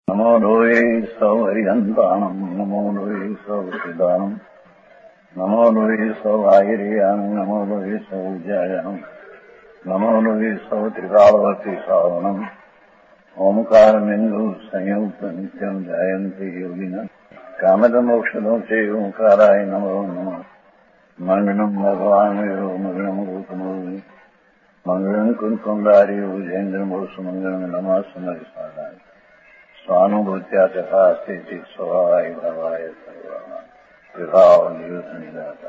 नमो लोये सौहरिहन्ताणम् नमो लोये सौहृदानम् नमो लोये सौवाहिर्यानम् नमो लोये सौज्यायनम् नमो लोये सौत्रिकालवती सावनम् ओंकारमिन्दु संयुक्त नित्यम् जायन्ति योगिनः कामदमोक्षदोषे ओंकाराय नमो नमः मङ्गलम् भगवान् यो मङ्गलम् रूपमोहि मङ्गलम् कुन्कुण्डारि भुजेन्द्रमोसुमङ्गलम् नमः समरिसादाय स्वानुभूत्या तथा स्थिति स्वभावाय भवाय सर्वाणां विभाव निदाता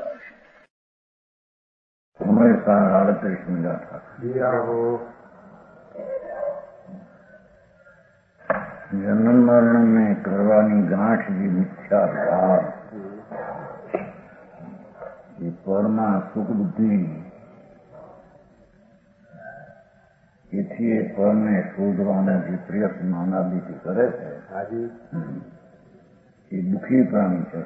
हमारे साथ हालत कृष्ण था जन्म मरण में करवानी गांठ की मिथ्या भाव ये परमा सुख बुद्धि એથી એ પરને શોધવાનો જે પ્રયત્ન માનવથી કરે છે એ દુઃખી પ્રાણી છે.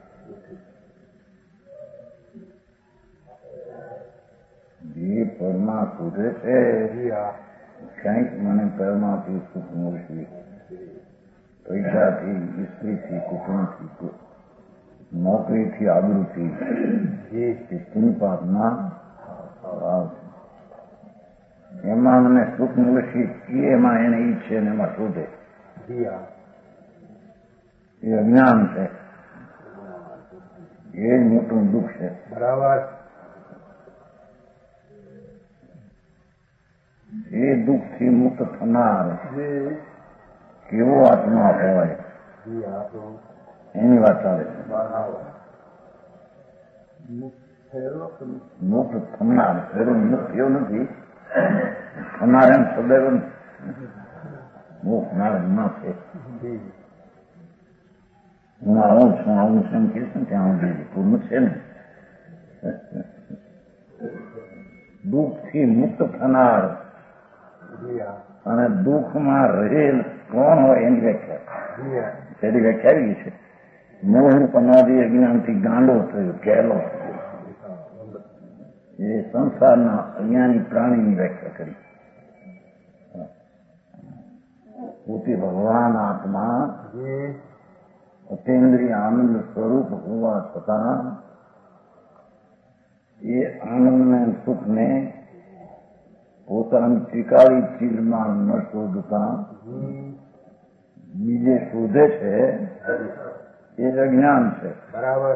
જે પરમાં શોધે છે ક્યાંક મને પરમાંથી સુખ મળશે, પૈસાથી, સ્ત્રીથી, કુટુંબથી, નોકરીથી, આબરૂથી, એ પુણ્યપાપના ભાવ છે. એમાં મને સુખ મળશે એમાં એને ઈચ્છે ને એમાં શોધે એ અજ્ઞાન છે. એ જ મોટું દુઃખ છે. બરાબર. એ દુઃખથી મુક્ત થનાર કેવો આત્મા કહેવાય એની વાત ચાલે છે. મુક્ત થનાર મુક્ત એવું નથી, નારાયણ સદૈવ મોક્ષ નારાયણ ના છે. હું આવું છું એમ કહીશ ને ત્યાં સુધી પૂર્ણ છે ને. દુઃખથી મુક્ત થનાર અને દુઃખમાં રહેલ કોણ હોય એની વ્યાખ્યા તેની વ્યાખ્યા આવી છે. મોહ પનાદી અજ્ઞાનથી ગાંડો થયો, ઘેલો એ સંસારના અજ્ઞાની પ્રાણીની વ્યાખ્યા કરી. પોતે ભગવાન આત્મા અતેન્દ્રિય આનંદ સ્વરૂપ હોવા છતાં એ આનંદને સુખને પોતાની ત્રિકાળી ચીજમાં ન શોધતા બીજે શોધે છે. એ જ અજ્ઞાન છે. બરાબર.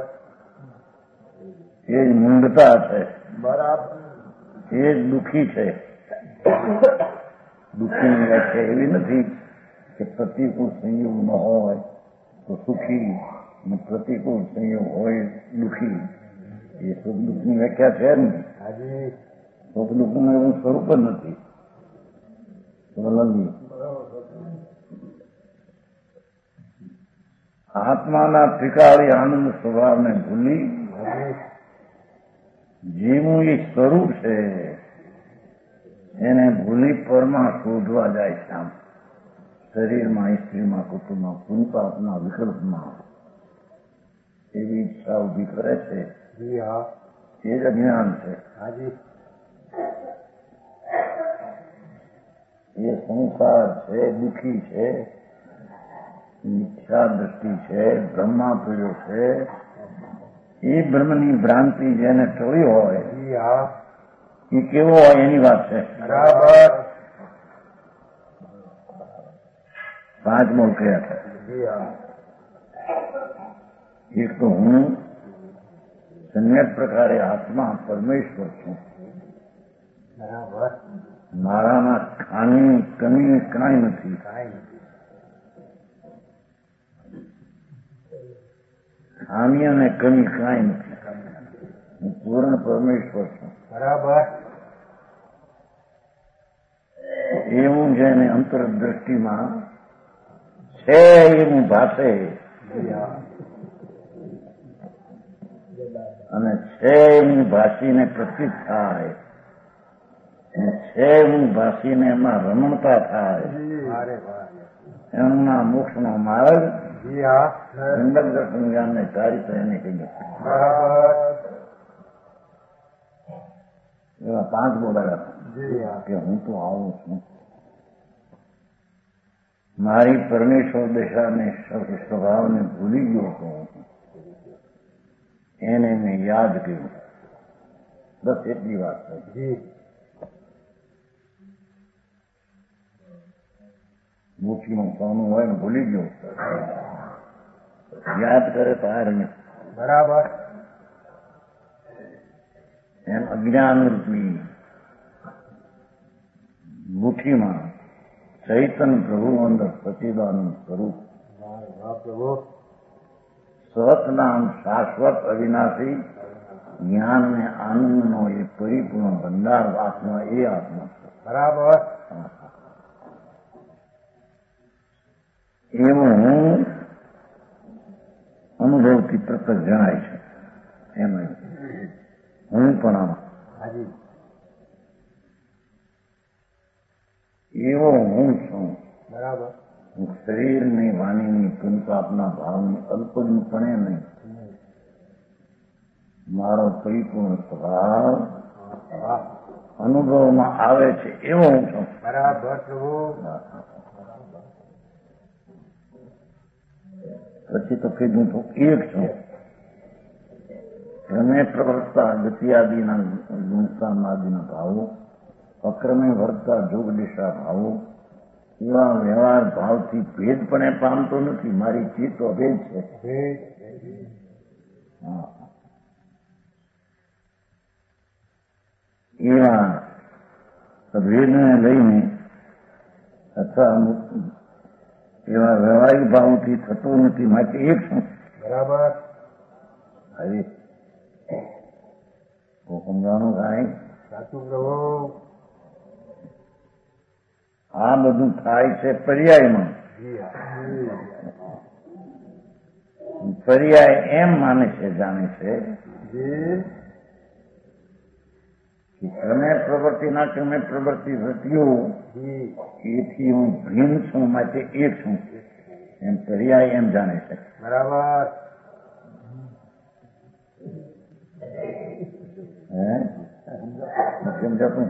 એ જ મૂંઢતા છે. બરાબર. એ જ દુઃખી છે. દુઃખીની વ્યાખ્યા એવી નથી કે પ્રતિકૂળ સંયોગ ન હોય તો સુખી ને પ્રતિકૂળ સંયોગ હોય દુઃખી. એ સુખ દુઃખની વ્યાખ્યા છે જ નહીં. સુખ દુઃખનું એવું સ્વરૂપ જ નથી. આત્માના ત્રિકાળી આનંદ સ્વભાવને ભૂલી જેવું એ સ્વરૂપ છે એને ભૂલી પરમાં શોધવા જાય છે. આમ શરીરમાં, સ્ત્રીમાં, કુટુંબમાં, પુણ્યપાપના વિકલ્પમાં એવી ઈચ્છા ઉભી કરે છે. એ જ અજ્ઞાન છે. એ સંસાર છે, દુઃખી છે, મિથ્યા દ્રષ્ટિ છે, બ્રહ્મા પીડ્યો છે. એ બ્રહ્મની ભ્રાંતિ જેને ટળી હોય એ કેવો હોય એની વાત છે. બરાબર. પાંચ મોલ કયા છે. એક તો હું સમ્યક પ્રકારે આત્મા પરમેશ્વર છું. બરાબર. મારામાં ખામી કમી કાંઈ નથી. ખામી અને કમી કાંઈ નથી. હું પૂર્ણ પરમેશ્વર છું. બરાબર. એવું જેને અંતરદ્રષ્ટિમાં છે એવું ભાષે અને છે એવું ભાષીને પ્રતીત થાય, છે એવું ભાષીને એમાં રમણતા થાય, એમના મોક્ષનો માર્ગ ઠંડક દર્શન જ્ઞાનને ચારિત્ર એને કહીએ. એવા પાંચ બોલાયા કે હું તો આવું છું. મારી પરમેશ્વર દશાને સ્વભાવને ભૂલી ગયો હતો, એને મેં યાદ કર્યું. બસ એટલી વાત થઈ. મુઠ્ઠીમાં સોનું હોય ને ભૂલી ગયો, યાદ કરે તો હારને બરાબર. એમ અજ્ઞાન રૂપી મુઠ્ઠીમાં ચૈતન પ્રભુ અંદર સચિદાનંદ સ્વરૂપ સતનામ શાશ્વત અવિનાશી જ્ઞાન ને આનંદનો એ પરિપૂર્ણ ભંડાર આત્મા એ આત્મા છે. બરાબર. એવું હું અનુભવથી પ્રત્યક્ષ જણાય છે. એમ હું પણ આમાં એવો હું છું. બરાબર. હું શરીરની વાણીની પુનપાપના ભાવની અલ્પનીપણે નહીં, મારો પરિપૂર્ણ સ્વભાવ અનુભવમાં આવે છે એવો હું છું. બરાબર પ્રભુ. પછી તો કીધું તો એક છું. ક્રમે પ્રવર્તતા ગતિયાદિના ગુણસ્થાનાદિના ભાવો, અક્રમે વર્તતા જોગ દિશા ભાવો, એવા વ્યવહાર ભાવથી ભેદપણે પામતો નથી. મારી ચિત્ત અભેદ છે. એવા અભેદને લઈને અથવા એવા વ્યવહારિક ભાવથી થતું નથી. માટે એક શું. બરાબર. હવે સમજાણું કાંઈ સાચું પ્રભુ. આ બધું થાય છે પર્યાયમાં. પર્યાય એમ માને છે, જાણે છે કે ક્રમે પ્રવૃત્તિના ક્રમે પ્રવૃત્તિ વધ્યો એથી હું ભિન્ન છું, માટે એક છું. એમ પર્યાય એમ જાણે છે. બરાબર. સમજાતું?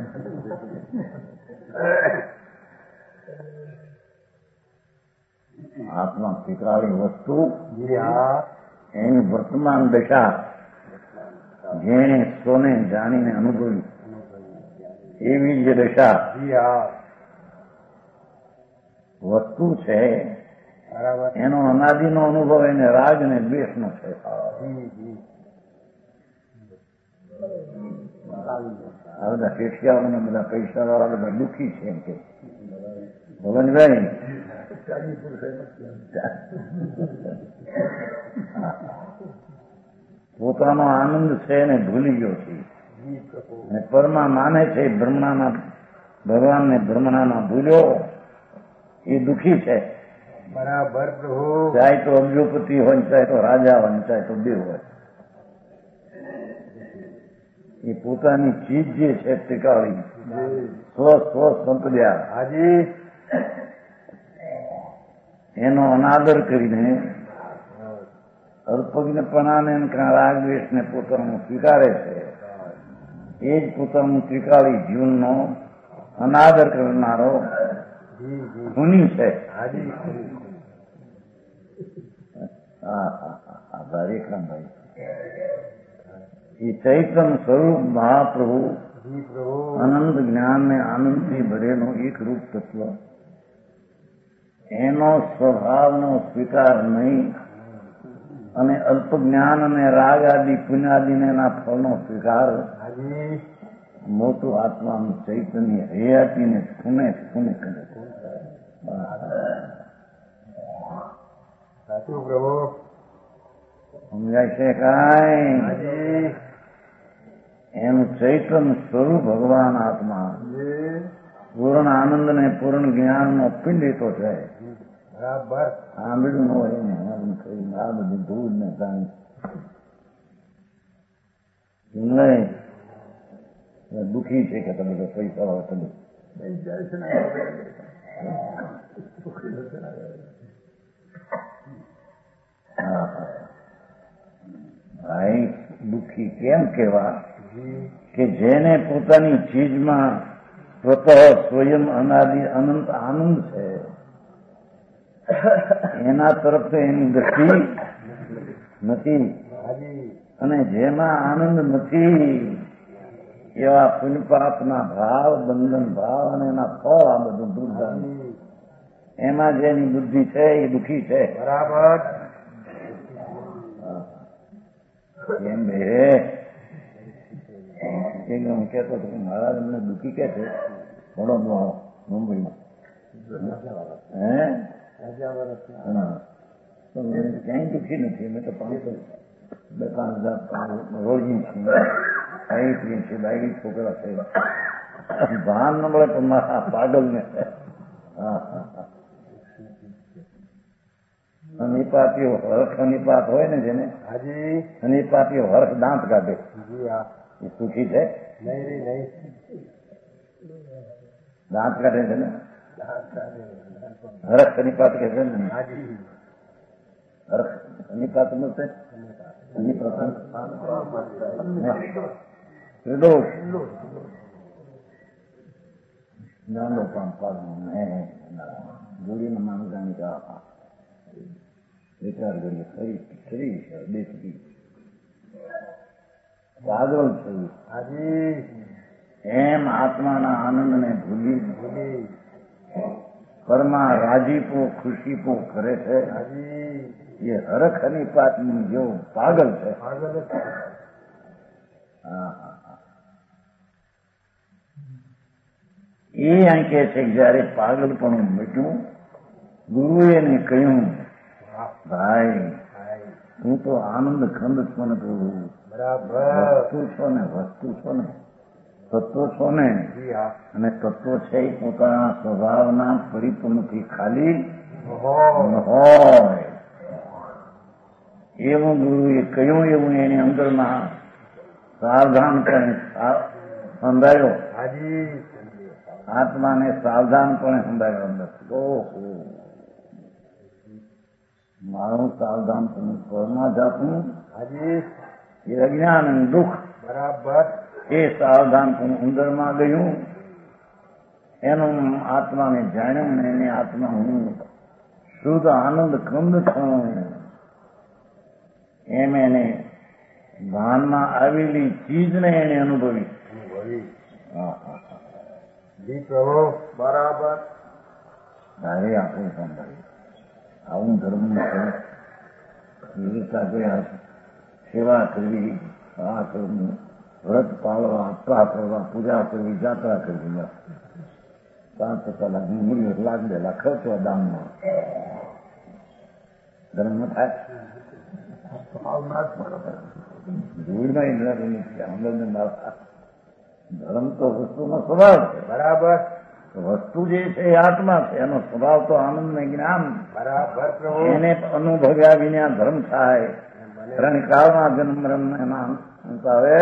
આત્મા સ્વીકારેલી વસ્તુ એની વર્તમાન દશા જેને સ્વને જાણીને અનુભવી એવી જે દશા વસ્તુ છે એનો અનાદિનો અનુભવ એને રાગ અને દ્વેષનો છે. આ બધા શિષ્યાઓને બધા પૈસા વાળા બધા દુઃખી છે એમ કે ભગવાનભાઈ પોતાનો આનંદ છે એને ભૂલી ગયો છે અને પરમા માને છે બ્રહ્મણાના ભગવાનને બ્રહ્મણાના ભૂલ્યો એ દુઃખી છે. બરાબર પ્રભુ. ચાહે તો અબજોપતિ હોય, ચાહે તો રાજા હોય, ચાહે તો દેવ હોય, એ પોતાની ચીજ જે છે ટીકાળી સ્વ સંપદ્યા હાજી એનો અનાદર કરીને અલ્પજ્ઞપણાને રાગ દ્વેષને પોતાનું સ્વીકારે છે. એ જ પોતાનું ત્રિકાળી જીવનનો અનાદર કરનારો ગુની છે. આભાર એકરામભાઈ. એ ચૈતન સ્વરૂપ મહાપ્રભુ અનંત જ્ઞાન ને આનંદથી ભરેલો એક રૂપ તત્વ, એનો સ્વભાવનો સ્વીકાર નહીં અને અલ્પ જ્ઞાન અને રાગ આદિ પુણ્યાદિને એના ફળનો સ્વીકાર મોટું આત્માનું ચૈતન્ય હયાતીને ખૂને ખૂને કરે. સાચું પ્રભુ. સમજાય છે કાંઈ? એનું ચૈતન સ્વરૂપ ભગવાન આત્મા પૂર્ણ આનંદ ને પૂર્ણ જ્ઞાનનો પિંડિતો છે. બરાબર. સાંભળ્યું ન હોય ને આ બધું ધૂળ ને કાંઈ દુઃખી છે કે તમે તો પૈસા હોય તમે ભાઈ દુઃખી કેમ કેવા કે જેને પોતાની ચીજમાં સ્વતઃ સ્વયં અનાદિ અનંત આનંદ છે એના તરફ તો એની દ્રષ્ટિ નથી. હાજી અને જેમાં આનંદ નથી એવા પુણ્યપાપના ભાવ, બંધન ભાવ અને એના ફળ આ બધું દુર્ધાન. એમાં જેની બુદ્ધિ છે એ દુઃખી છે. બરાબર. એમ બે હું કહેતો હતો કે મહારાજ અમને દુઃખી કે છે વડોદરા મુંબઈમાં. ક્યાંય દુઃખી નથી. અમે તો 5,000 રોજની છીએ, ખાઈ પીએ છીએ, બાઈ છોકરા છે. ભાન ન મળે પણ મારા પાગલ ને અનિપાતીઓ હર્ષ અનિપાત હોય ને જેને હાજી અનિપાતીઓ હર્ષ દાંત કાઢે જી હા એ સુખી છે. નહીં રે નહીં દાંત કાઢે છે ને હર્ષ અનિપાત કે છે ને. હાજી હર્ષ અનિપાત મળશે નિર્દોષ જાણો પામ જોડીને માનગાની કા વિચાર કરીએ ખરી દેશથી પાગલ થયું. હાજી એમ આત્માના આનંદને ભૂલી પરમાં રાજીપો ખુશીપો કરે છે. હાજી એ હરખ અને પાતની જો પાગલ છે. પાગલ એ અહીં કહે છે કે જયારે પાગલપણું મટ્યું, ગુરુએ એને કહ્યું ભાઈ તું તો આનંદ ખંડ છો ને પ્રભુ, બરાબર વસ્તુ છો ને તત્વો છો ને. જી હા અને તત્વો છે એ પોતાના સ્વભાવના પરિપૂર્ણથી ખાલી હોય એવું ગુરુએ કહ્યું. એવું એની અંદરના સાવધાનપણે સમજાયો. હાજી આત્માને સાવધાનપણે સમજાયો અંદર. ઓહો મારું સાવધાનપણું પરમાં જાતું હાજી એ અજ્ઞાન અને દુઃખ બરાબર એ સાવધાનપણું અંદરમાં ગયું. એનું આત્માને જાણ્યું ને એને આત્મા હું શુદ્ધ આનંદ કંદ છું એમ એને ભાનમાં આવેલી ચીજને એને અનુભવી. જી પ્રભુ બરાબર તારે આપણે સંભાળી આવું ધર્મનું છે. વિવેકા ગયા સેવા કરવી, આ કરવું, વ્રત પાળવા, આપવા કરવા, પૂજા કરવી, જાત્રા કરવી, 5 લાખની મૂલ્ય લાખ 2 લાખ ખર્ચવા દાનમાં ધર્મ થાય. ધર્મ તો વસ્તુનો સ્વભાવ છે. બરાબર વસ્તુ જે છે એ આત્મા છે. એનો સ્વભાવ તો આનંદ ને જ્ઞાન. બરાબર પ્રભુ એને અનુભવ્યા વિના ધર્મ થાય. ત્રણ કાળમાં જન્મ મરણ એના આવે.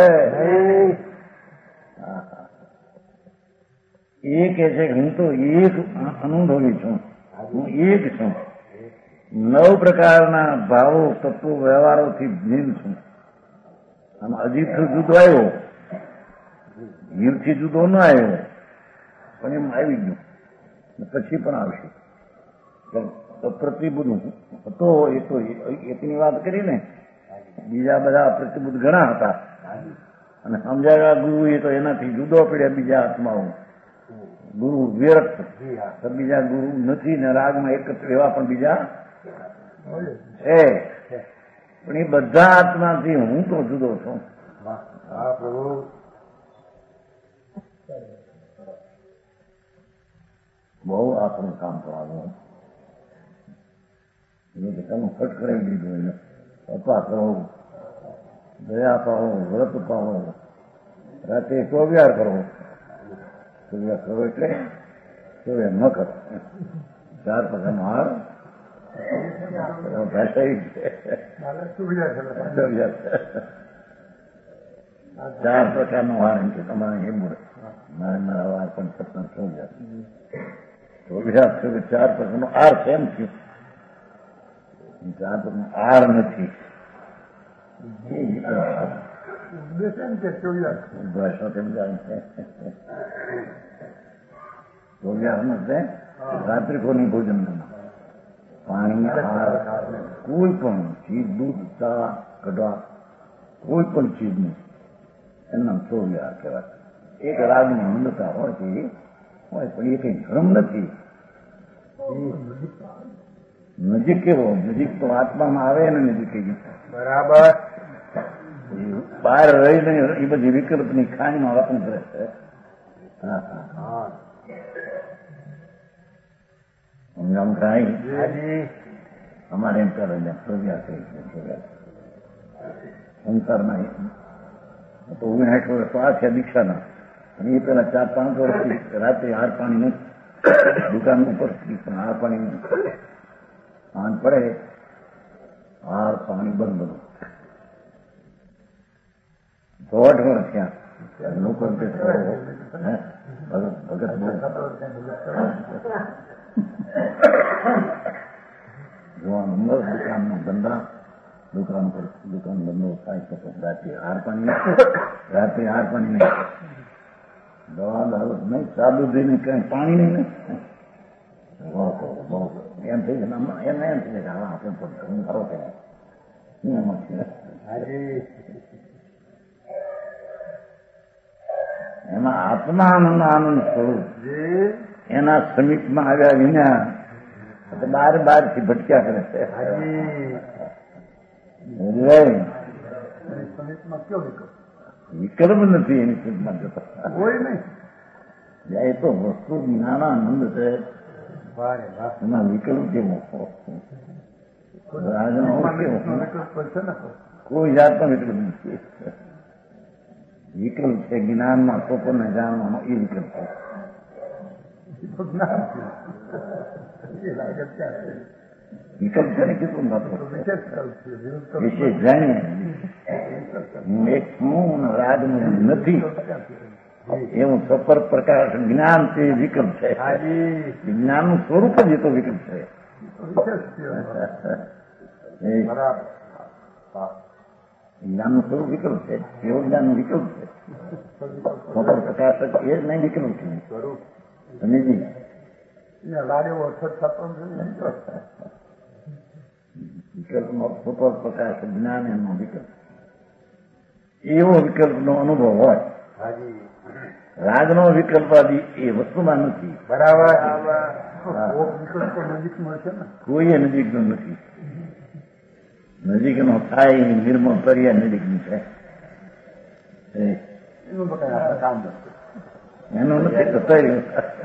એ કે છે કે હું તો એક અનુભવી છું, હું એક છું. 9 પ્રકારના ભાવો તત્વો વ્યવહારોથી ભિન્ન છું. આમ અજીબથી જુદો આવ્યો, જીવથી જુદો ન આવ્યો, પણ એમ આવી ગયું. પછી પણ આવશે. પ્રતિબુદ્ધ હતો એ તો એકની વાત કરી ને, બીજા બધા પ્રતિબુદ્ધ ઘણા હતા. અને સમજાવ્યા ગુરુ એ તો એનાથી જુદો પડ્યા બીજા આત્માઓ. ગુરુ વિરક્ત, બીજા ગુરુ નથી ને રાગમાં એકત્ર એવા પણ બીજા છે. પણ એ બધા આત્માથી હું તો જુદો છું. પ્રભુ બહુ આપણું કામ કરાવ્યું. તમે ફટ કરાવી દીધું એને. અપા કરો, દયા પાડો, વ્રત પાડો, રાતે ચોવ્યાર કરો. ચોવ્યાર કરો એટલે ચોવ્યાર ન કરો. 4 પ્રકારનો હાર ભાષાઈ ચોવ્યાર 4 પ્રકારનો હાર એમ કે તમારે એમ મળે. મારા વાર પણ સપના ચોવ્યાર 4 પ્રકારનો આર છે એમ થયું. 4 પ્રકારનો આર નથી. ભાષા સમજાય છે. ચોવ્યાર નથી રાત્રિકોની ભોજન પાણી, હાર, કોઈ પણ ચીજ, દૂધ, ચા, કઢવા, કોઈ પણ ચીજનું એમના સ્વરૂપ વ્યવહાર કહેવાય. એક રાગની મંદતા હોય છે હોય, પણ એ કઈ ધર્મ નથી. નજીક કેવો? નજીક તો આત્મામાં આવે ને નજીક બરાબર. બહાર રહીને એ બધી વિકલ્પની ખાણીમાં વતન કરે છે. સમજામ ખાઈ અમારે એમ કરે સંસારના તો 59 વર્ષ આ છે દીક્ષાના, અને એ પેલા 4-5 વર્ષથી રાત્રે હાર પાણી નહીં, દુકાન ઉપર પણ હાર પાણી નહીં. સાંજ પડે હાર પાણી બંધ બધું. 1.5 વર્ષ ત્યાં લોકો ભગત જોવાનું મસ્ત દુકાનનો ધંધા, દુકાન પર દુકાન ધંધો થાય છે. રાત્રે હાર પાણી નહીં, દવા દારૂ નહીં, સાદું દઈને કઈ પાણી નહીં. એમ થઈ જાય એને એમ થઈ જાય આપણે પણ સારો થાય. એમાં આત્માનંદ આનંદ સ્વરૂપ એના સમીપમાં આવ્યા વિના બાર થી ભટક્યા કરે છે. વિકલ્પ નથી એની સમીપમાં જતા કોઈ નહીં. એ તો વસ્તુ જ્ઞાનાનંદ છે, એમાં વિકલ્પ કેવો? કોઈ જાતનો વિકલ્પ નથી. વિકલ્પ છે જ્ઞાનમાં પોતાને જાણવાનો, એ વિકલ્પ છે. વિકલ્પ છે ને કેટલું વિશેષ જાણીએ એક હું રાગનું નથી એવું સફર પ્રકાશ જ્ઞાન તે વિકલ્પ છે. જ્ઞાનનું સ્વરૂપ જ એ તો વિકલ્પ છે. જ્ઞાનનું સ્વરૂપ વિકલ્પ છે, એવો જ્ઞાનનું વિકલ્પ છે. સફર પ્રકાશ એ જ નહીં વિકલ્પ છે. સમજી વિકલ્પનો સફર પ્રકાશ જ્ઞાન એનો વિકલ્પ, એવો વિકલ્પનો અનુભવ હોય. રાગનો વિકલ્પ આદિ એ વસ્તુમાં નથી. બરાબર. કોઈ નજીકનો નથી. નજીકનો થાય નિર્મળ કર્યા નજીકનું છે. એનું નથી થયું.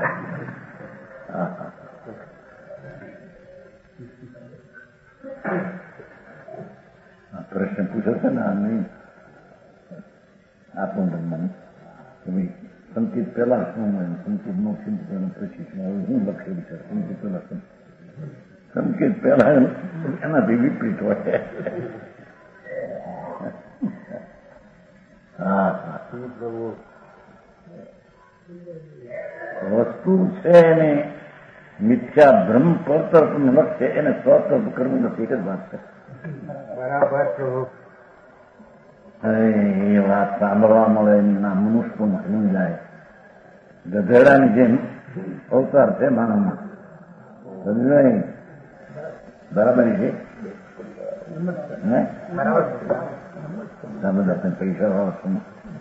પ્રશ્ન પૂછો છે ને નહીં આપણું મને સંકેત પેલા શું હોય, સંકેત નો ચિંતન પછી શું હું લખેલું છે. સંકેત પેલા સંકેત પેલા એનાથી વિપરીત હોય. વસ્તુ છે એને મિથ્યા ભ્રમ પરતર્ફ લક્ષ્ય એને સ્વતર્ફ કરવું નથી. એક જ વાત છે. બરાબર. એ વાત સાંભળવા મળે એના મનુષ્યને સમજાય. ગધેડાની જેમ અવતાર છે માનવમાં. સમજાય બરાબર છે. બધા પૈસા વાળો છું.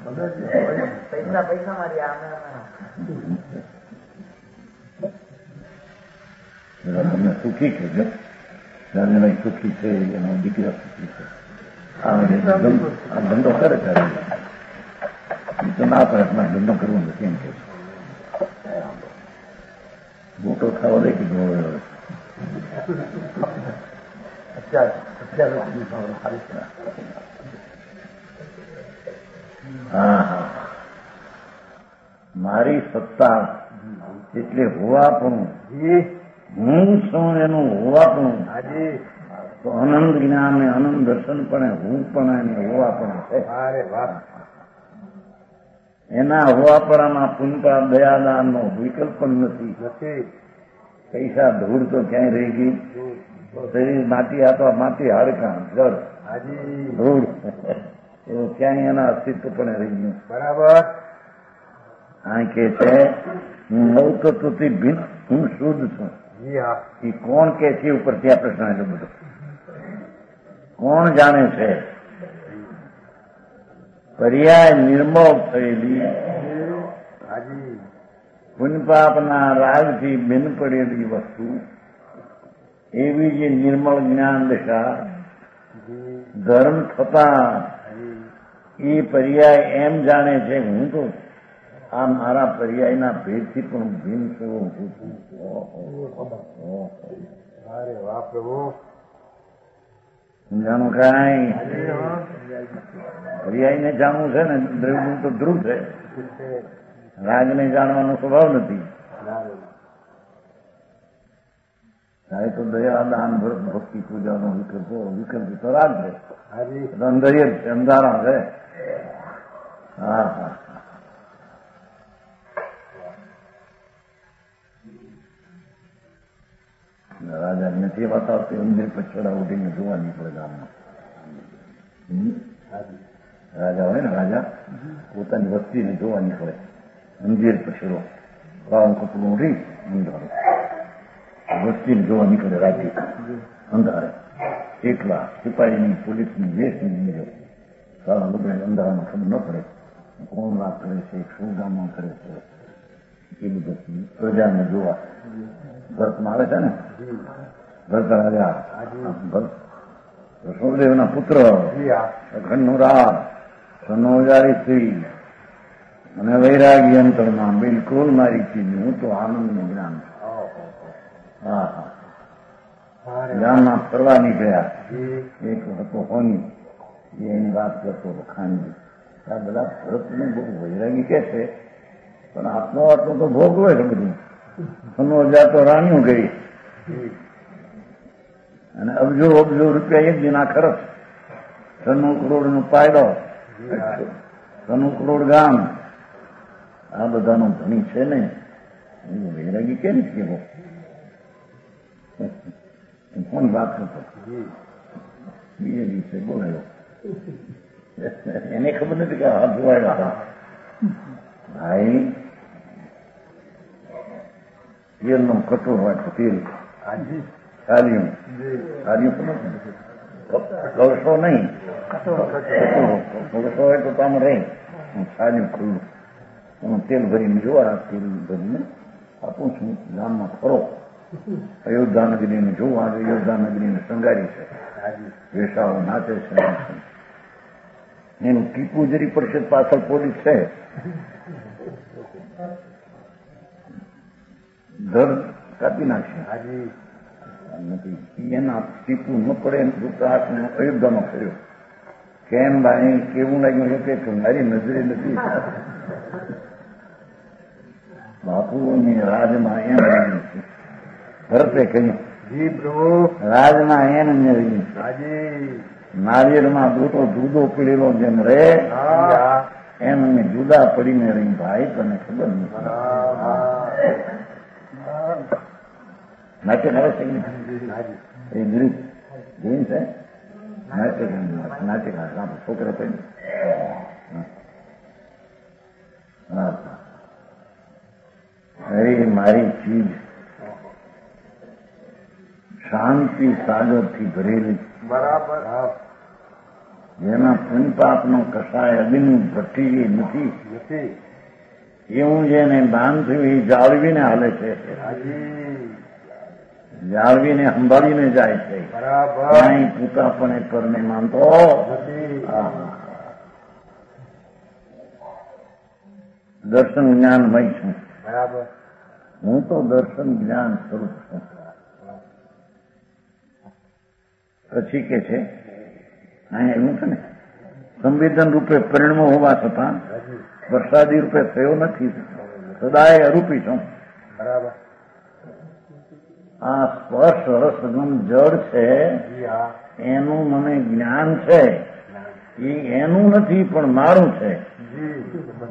તમને સુખી છે ભાઈ, સુખી છે એનો દીકરા સુખી છે. આ ધંધો કરે છે તો ના પ્રયત્ન ધંધો કરવો નથી એમ કે મોટો ખાવા દે કે મારી સત્તા એટલે હોવાપણું, હું છું એનું હોવાપણું. તો અનંત જ્ઞાન ને અનંત દર્શન પણ હું પણ એને હોવાપણું છે. એના હોવાપણામાં પુનતા દયાદાન નો વિકલ્પ નથી. પૈસા ધૂળ તો ક્યાંય રહી ગઈ, શરીર માટી આપવા માટી હાડકા જળ ધૂળ એવું ક્યાંય એના અસ્તિત્વ પણ રહી ગયું. બરાબર. આ કે છે હું નવ તત્વથી ભિન્ન હું શુદ્ધ છું. જી હા. એ કોણ કે છે ઉપરથી આ પ્રશ્ન એટલો બધો કોણ જાણે છે? પર્યાય નિર્મળ થયેલી હાજી. પુણ્યપાપના રાગથી બિન પડેલી વસ્તુ એવી જે નિર્મળ જ્ઞાન દશા જી ધર્મ થતા હાજી. એ પર્યાય એમ જાણે છે કે હું તો આ મારા પર્યાયના ભેદથી પણ ભિન્ન છું. અરે વાહ પ્રભુ. સમજાણું કાંઈ? હાજી હા. પર્યાયને જાણવું છે ને દ્રવ્યનું તો ધ્રુવ છે. છે. રાગને જાણવાનો સ્વભાવ નથી. ના. ત્યારે તો દયા દાન ભરત ભક્તિ પૂજાનો વિકલ્પ તો રાગ છે. હાજી. અંદરિય જ છે, અંધારા છે. હા હા. રાજા નથી બતાવતી મંદિર પર ચડા ઉઠીને જોવા નીકળે ગામમાં. હાજી. રાજા હોય ને રાજા પોતાની વસ્તીને જોવા નીકળે મંદિર પર ચડો રામ કપડું ઉઠી અંધારે વસ્તીને જોવા નીકળે રાતે અંધારે એકલા સિપાહીની પોલીસની વેશની નીકળે સારા લોકો અંધારામાં ખબર ન પડે કોણ વાત કરે છે શું ગામમાં કરે છે એ બધું પ્રજાને જોવા ભરતમાં આવે છે ને ભરત રાજા ભરત રસોદેવના પુત્ર જી હા. અખંડનો રાજ સનોજારી સ્ત્રી અને વૈરાગી અંતરમાં બિલકુલ મારી ચીજ હું તો આનંદનું જ્ઞાન છું. હા હા. અરે જ્ઞાનમાં ફરવા નીકળ્યા જી. એક હતો હોની એ એની વાત કરતો હતો ખાનજી આ બધા ભરતને બહુ વૈરાગી કે છે પણ આત્મો આત્મો તો ભોગવે છે બધું. સનોજા તો રાણીઓ ગઈ જી. અને અબજો અબજો રૂપિયા એક દિના ખર્ચ 96 કરોડનો પાયડો 96 કરોડ ગામ આ બધાનો ધણી છે ને એ વૈરાગી કેમ કેવો કોણ વાત કરતો જી. બીજે દિવસે બોલાયો એને ખબર નથી કે હાથ ધોવાયેલા હતા. ભાઈ તેલનો કટો હોય તેલ હાજી. સાલિયું જી. સાલિયું ખબર કવશો નહીં કવશો હોય તો આમ રહે સાલિયું ખુલ્લું એમાં તેલ ભરીને જોવા તેલ ભરીને આપું છું ગામમાં ફરો અયોધ્યા નગરીને જોવા અયોધ્યા નગરીને શણગારી છે હાજી. વેશાઓ નાચે છે એનું ટીપું જરી પડશે પાછળ પોલીસ છે ધર કાપી નાખશે હાજી. નથી એના ટીપું ન પડે ધૃતરાષ્ટ્રને અયોધ્યામાં ફર્યો કેમ ભાઈ કેવું લાગ્યું છે કે મારી નજરે નથી બાપુની રાજમાં એમ રહ્યું છે ભરતે કહ્યું જી પ્રભુ. રાજમાં એમ રહ્યું છે હાજી. નારિયેળમાં દૂધો દૂધો પીડેલો જેમ રે હા. એમ અમે જુદા પડીને રહી ભાઈ તને ખબર નથી નાટ્ય કરે છે હાજી. એ ગ્રીક ગ્રીન છે નાટ્યકાર છોકરા થઈ અરે મારી ચીજ શાંતિ સાગરથી ભરેલી બરાબર. જેના પુણ્યપાપનો કસાય અગ્નિ ભઠ્ઠી નથી નથી. એવું જેને દાન થયું એ જાળવીને હાલે છે હાજી. જાળવીને સંભાળીને જાય છે બરાબર. ક્યાંય પૂતાપણે પરને માનતો નથી. દર્શન જ્ઞાનમય છું બરાબર. હું તો દર્શન જ્ઞાન સ્વરૂપ છું. પછી કે છે અહીંયા એવું છે ને સંવેદન રૂપે પરિણમો હોવા છતાં હાજી. વરસાદી રૂપે થયો નથી સદાય અરૂપી છું. બરાબર. આ સ્પર્શ રસગમ જળ છે જી હા. એનું મને જ્ઞાન છે એ એનું નથી પણ મારું છે. જી.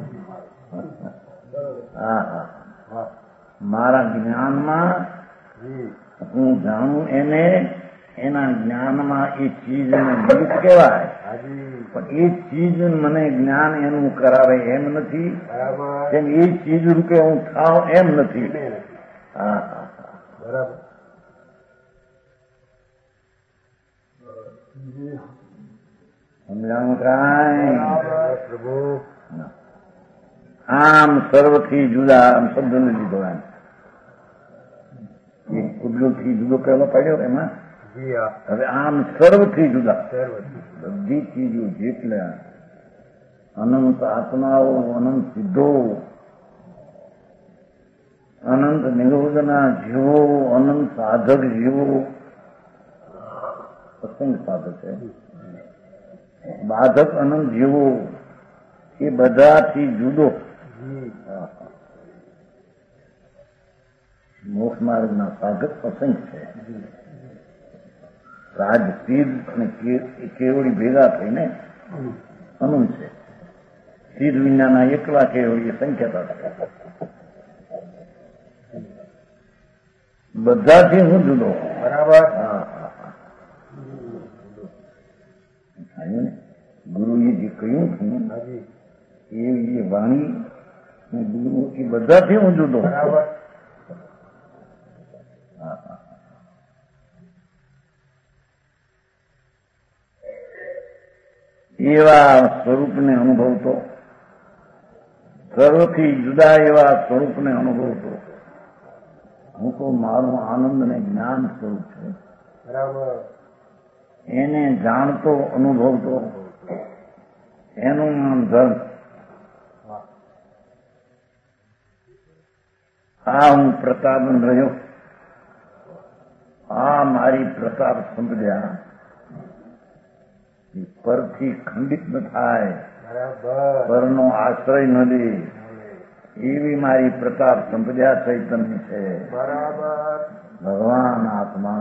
હા હા વાહ. મારા જ્ઞાનમાં જી. હું જાણું એને એના જ્ઞાનમાં એ ચીજને મૃત કહેવાય હાજી. પણ એ ચીજ મને જ્ઞાન એનું કરાવે એમ નથી બરાબર. તેમ એ ચીજ રૂપે હું થાવ એમ નથી. હા હા બરાબર. સમજાણું કાંઈ? બરાબર પ્રભુ. આમ સર્વથી જુદા આમ શબ્દ ને લીધો એમ એક કુદરતથી જુદો કહેલો પડ્યો એમાં. જી હા. હવે આમ સર્વથી જુદા સર્વથી. બધી ચીજો જેટલે અનંત આત્માઓ, અનંત સિદ્ધો, અનંત નિરોધના જીવો, અનંત સાધક જીવો, અસંખ્ય સાધક છે, બાધક અનંત જીવો, એ બધાથી જુદો જી. મોક્ષ માર્ગના સાધક અસંખ્ય છે. રાજ સિદ્ધ અને કેવડી ભેગા થઈને અનંત છે. સિદ્ધ વિનાના એકલા કેવડી સંખ્યા હતા. બધાથી હું જુદો. બરાબર. હા હા હા. ગુરુએ જે કહ્યું હતું હાજી. એ વાણી ગુરુ એ બધાથી હું જુદો. બરાબર. હા હા. એવા સ્વરૂપને અનુભવતો, સર્વથી જુદા એવા સ્વરૂપને અનુભવતો. હું તો મારું આનંદ ને જ્ઞાન સ્વરૂપ છે. બરાબર. એને જાણતો, અનુભવતો, એનું નામ ધર્મ. આ હું પ્રતાપન રહ્યો, આ મારી પ્રતાપ સંભળ્યા, પરથી ખંડિત ન થાય, બરાબર. પરનો આશ્રય ન દે, એવી મારી પ્રતાપ સંપદ્યા ચૈતન્ય છે. બરાબર. ભગવાન આત્મા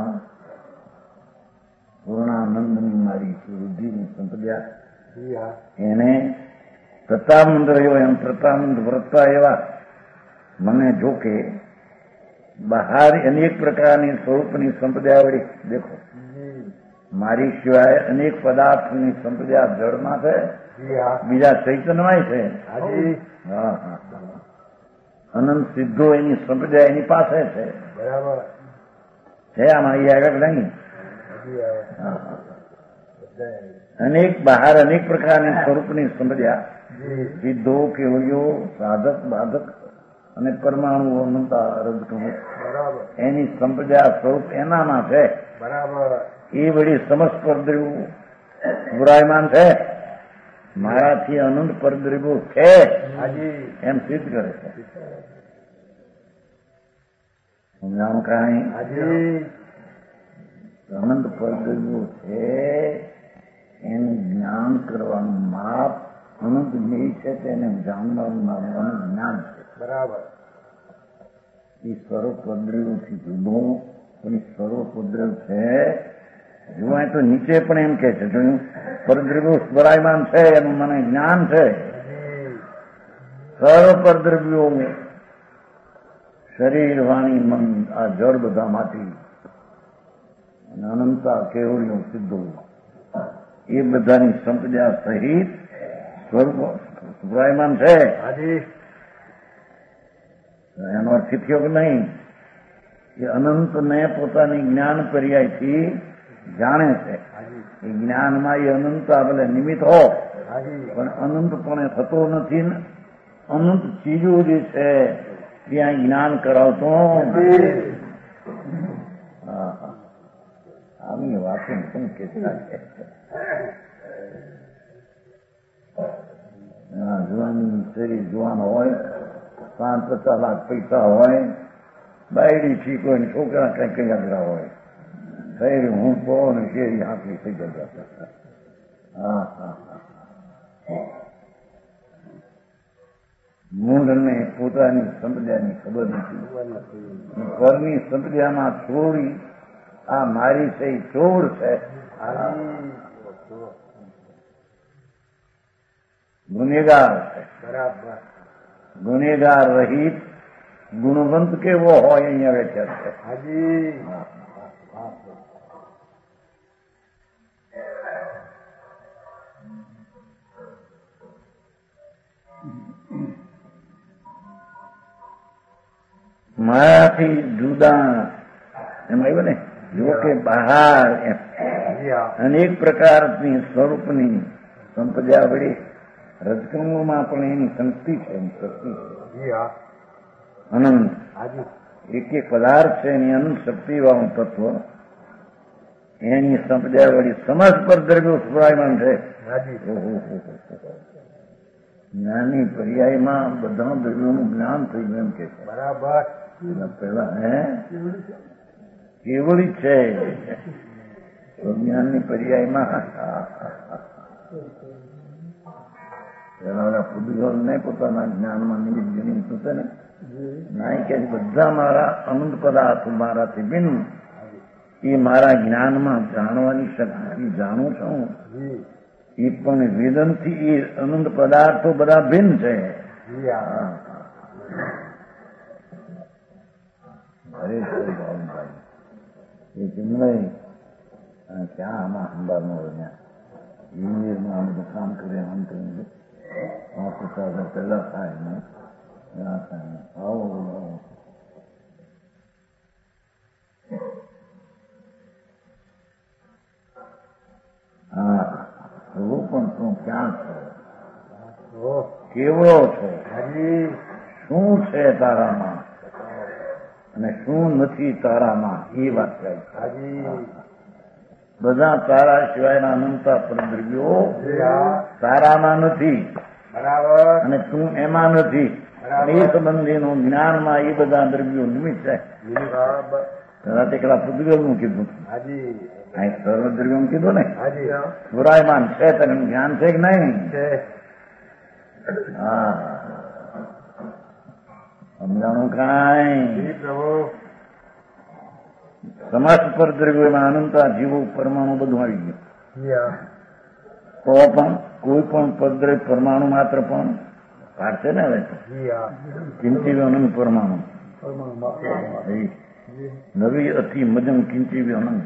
પૂર્ણાનંદની મારી વૃદ્ધિની સંપદ્યા જી હા. એને પ્રતાપમંદ રહ્યો એમ પ્રતાપમંદ વર્તતા એવા મને જોકે બહાર અનેક પ્રકારની સ્વરૂપની સંપદા વળી દેખો જી. મારી સિવાય અનેક પદાર્થની સંપદા જળમાં છે, જી હા. બીજા ચૈતન્યમાં છે. હાજી. હા હા. અનંત સિદ્ધો એની સંપદા એની પાસે છે. બરાબર. છે આમાં એ આગળ નહીં. હાજી આવે. હા હા. બધાય. અનેક બહાર અનેક પ્રકારની સ્વરૂપની સંપદા જી. સિદ્ધો કેવળીઓ સાધક બાધક અને પરમાણુઓ અનંતા રજકણો બરાબર. એની સંપદા સ્વરૂપ એનામાં છે. બરાબર. એ વળી સમસ્ત પરદ્રવ્યો પુરાયમાન છે. મારાથી અનંત પરદ્રવ્યો છે હાજી. એમ સિદ્ધ કરે છે. સમજાણું કાંઈ? હાજી. અનંત પરદ્રવ્યો છે એનું જ્ઞાન કરવાનું માપ અનંત જ્ઞેય છે તેને જાણવાનું નામ અનંત જ્ઞાન છે. બરાબર. એ સર્વપદ્રવ્યોથી જુદો પણ સર્વપદ્રવ છે. જોવાય તો નીચે પણ એમ કે છે જોયું પરદ્રવ્યો સ્વરાયમાન છે એનું મને જ્ઞાન છે. સર્વપદ્રવ્યો શરીર વાણી મન આ જળ બધામાંથી અને અનંતા કેવળીઓ સિદ્ધો એ બધાની સંપદા સહિત સ્વરૂપ સ્વરાયમાન છે. હાજી. એનો અર્થ થયો કે નહીં કે અનંતને પોતાની જ્ઞાન પર્યાયથી જાણે છે. એ જ્ઞાનમાં એ અનંતા ભલે નિમિત્ત હો હાજી. પણ અનંતપણે થતો નથી ને અનંત ચીજો જે છે ત્યાં જ્ઞાન કરાવતો. હા હા. આવી વાતો શું કે જુવાન શરીર જુવાન હોય 5-50 લાખ પૈસા હોય બાયડી ઠીક હોય ને છોકરા કઈ કઈ અઘરા હોય શરીર હું પો ને શેરી હાંકવી થઈ જતા. હા હા હા. મૂળને પોતાની સંપદાની ખબર નથી. પરની સંપદામાં થોડી આ મારી છે ચોર છે. ગુનેગાર છે. બરાબર. ગુનેગાર રહિત ગુણવંત કેવો હોય અહીંયા વ્યાખ્યા છે. હાજી. મારાથી જુદા એમ આવ્યું ને, જો કે બહાર એમ જી હા અનેક પ્રકારની સ્વરૂપની સંપદા વળી રજકણોમાં પણ એની શક્તિ છે, એની શક્તિ છે જી હા અનંત. હાજી એક એક પદાર્થ છે એની અનંત શક્તિવાળું તત્વ, એની સંપદા વળી સમાજ પર દ્રવ્યો સ્ફુરાયમાન છે. હાજી જ્ઞાનની પર્યાયમાં બધા દ્રવ્યોનું જ્ઞાન થઈ ગયું એમ કે છે. બરાબર પેલા કેવળી છે જ્ઞાનની પર્યાયમાં. પેલા પુદ્ગલ ને પોતાના જ્ઞાનમાં નિમિત્ત જમીન થશે ને નાય કે બધા મારા અનંત પદાર્થ મારાથી ભિન્ન, એ મારા જ્ઞાનમાં જાણવાની શક્તિ જાણું છું, જી એ પણ વેદનથી એ અનંત પદાર્થો બધા ભિન્ન છે. જી હા હરેશ્વર ભાવનભાઈ એ ચિન્મય ક્યાં આમાં અંબારનો ઇન્જિનિયરમાં અમે તો કામ કરીએ આમ કરીને 5-6 પહેલા થાય ને આવો હા એવું પણ તું ક્યાં છો, ઓહ કેવડો છો, હાજી શું છે તારામાં અને શું નથી તારામાં, એ વાત કહે. હાજી બધા તારા સિવાયના અનંતા પરદ્રવ્યો જી હા તારામાં નથી બરાબર અને તું એમાં નથી. એ સંબંધીનું જ્ઞાનમાં એ બધા દ્રવ્યો નિમિત્ત છે. બરાબર પેલા તેકલા પુદ્ગલનું કીધું, હાજી અહીં સર્વદ્રવ્યોનું કીધું ને, હાજી સુરાયમાન છે તને જ્ઞાન છે કે નહીં? છે હા સમજાણું કાંઈ? જી પ્રભુ સમાસ પર દ્રવ્યોમાં અનંતા જીવો પરમાણુ બધું આવી ગયું. જી હા તો પણ કોઈ પણ પદ્રવ્ય પરમાણુ માત્ર પણ કાઢશે ને હવે જી હા કિંચિવ અનંત પરમાણુ એ નવી અતિ મજમ કિંચિવ અનંત.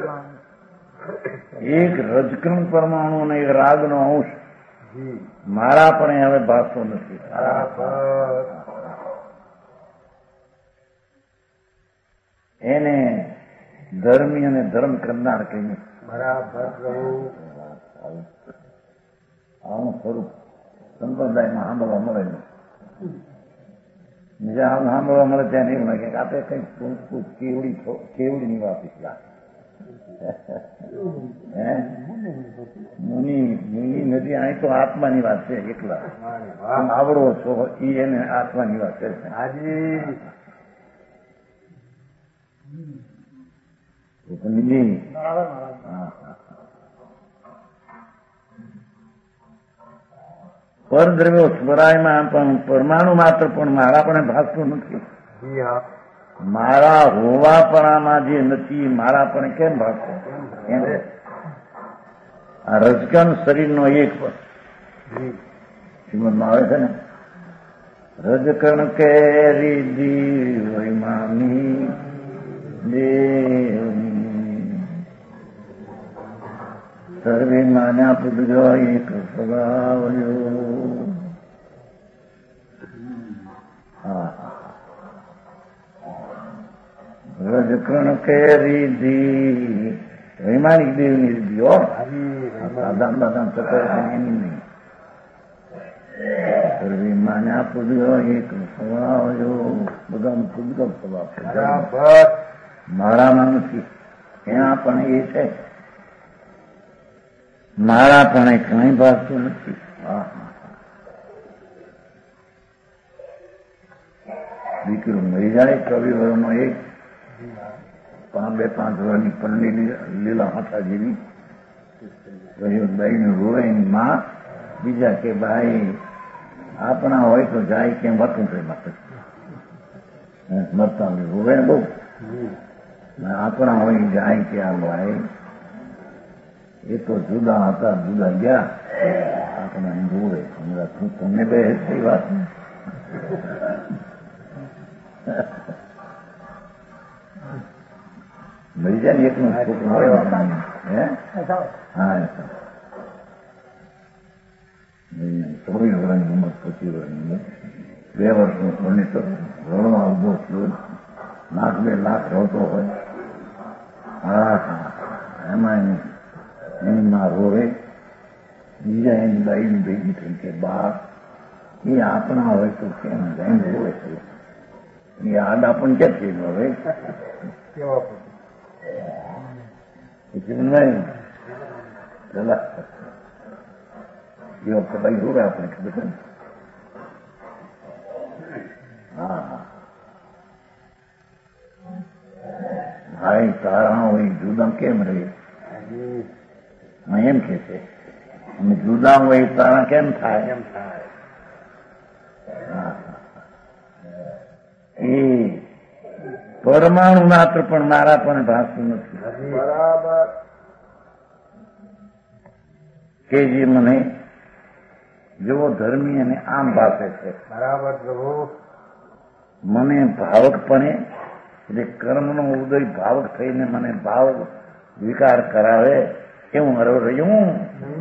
એક રજકણ પરમાણુ અને એક રાગનો અંશ જી મારા પણ હવે ભાસતો નથી. બરાબર એને ધર્મી અને ધર્મ કરનાર કહીએ. બરાબર પ્રભુ આવું સ્વરૂપ સંપ્રદાયમાં સાંભળવા મળે નહીં. બીજા આમ સાંભળવા મળે ત્યાં એવું લાગે કે આપણે કંઈક કેવડીની વાત મુનિ નથી, અહીં તો આત્માની વાત છે એકલા. આવડો છો એ એને આત્માની વાત છે. હાજી પરદ્રવ્યો સ્વરાયમાં પણ પરમાણુ માત્ર પણ મારા પણ ભાસતું નથી. જી હા મારા હોવાપણામાં જે નથી મારા પણ કેમ ભાસતો? આ રજકણ શરીરનો એક જી શ્રીમદમાં આવે છે ને, રજકણ કેરી દી મામી સર્વે માન્યા પુદ્ગલ એક સ્વભાવ્યો. રજકણ કેરી દી વૈમાનિક દેવની રીતિઓ સાધારણ સાધારણ ચક્ર એની નહીં. સર્વે માન્યા પુદ્ગલ એક સ્વભાવ્યો. બધાનો પુદ્ગલ સ્વભાવ છે, બરાબર મારામાં નથી. ત્યાં પણ એ છે, મારા પણ એ કઈ ભાગતું નથી. દીકરો મરી જાય કવિવરમાં એક 2-5 વર્ષની પરણી લીલા હાથા જેવી બાઈને રોવે એની માં. બીજા કે ભાઈ આપણા હોય તો જાય કેમ વાતું થઈ માત્ર મરતા રોવે બહુ. આપણા હોય જાય કે આ ભાઈ એ તો જુદા હતા, જુદા ગયા, આપણા રોવે. તમને બે થઈ વાત મરી જાય ને એકનું છોકરું હોય હે હા 24 વર્ષની ઉંમર, 25 વર્ષની ઉંમર, 2 વર્ષનો પરણિત રણમાં ઉભો થયો. લાખ 2 લાખ રોતો હોય. હા હા, એમાં એની માં રોવે. બીજા એની બાઈને ભેગી થઈ કે બા એ આપણા હોય તો કેમ જઈને રોવે છે, એ આડા પણ ક્યાંથી હવે નહીં પેલા એ વખતે ભાઈ રોવે આપણે ખબર છે ને. હા હા, ભાઈ તારા હોય જુદા કેમ રહે એમ કે છે, અને જુદા હોય તારા કેમ થાય. એ પરમાણુ માત્ર પણ મારા પણ ભાસતું નથી. બરાબર. કે જે મને જેવો ધર્મી અને આમ ભાષે છે. બરાબર પ્રભુ. મને ભાવકપણે એટલે કર્મનો ઉદય ભાવક થઈને મને ભાવ વિકાર કરાવે એવું રહ્યું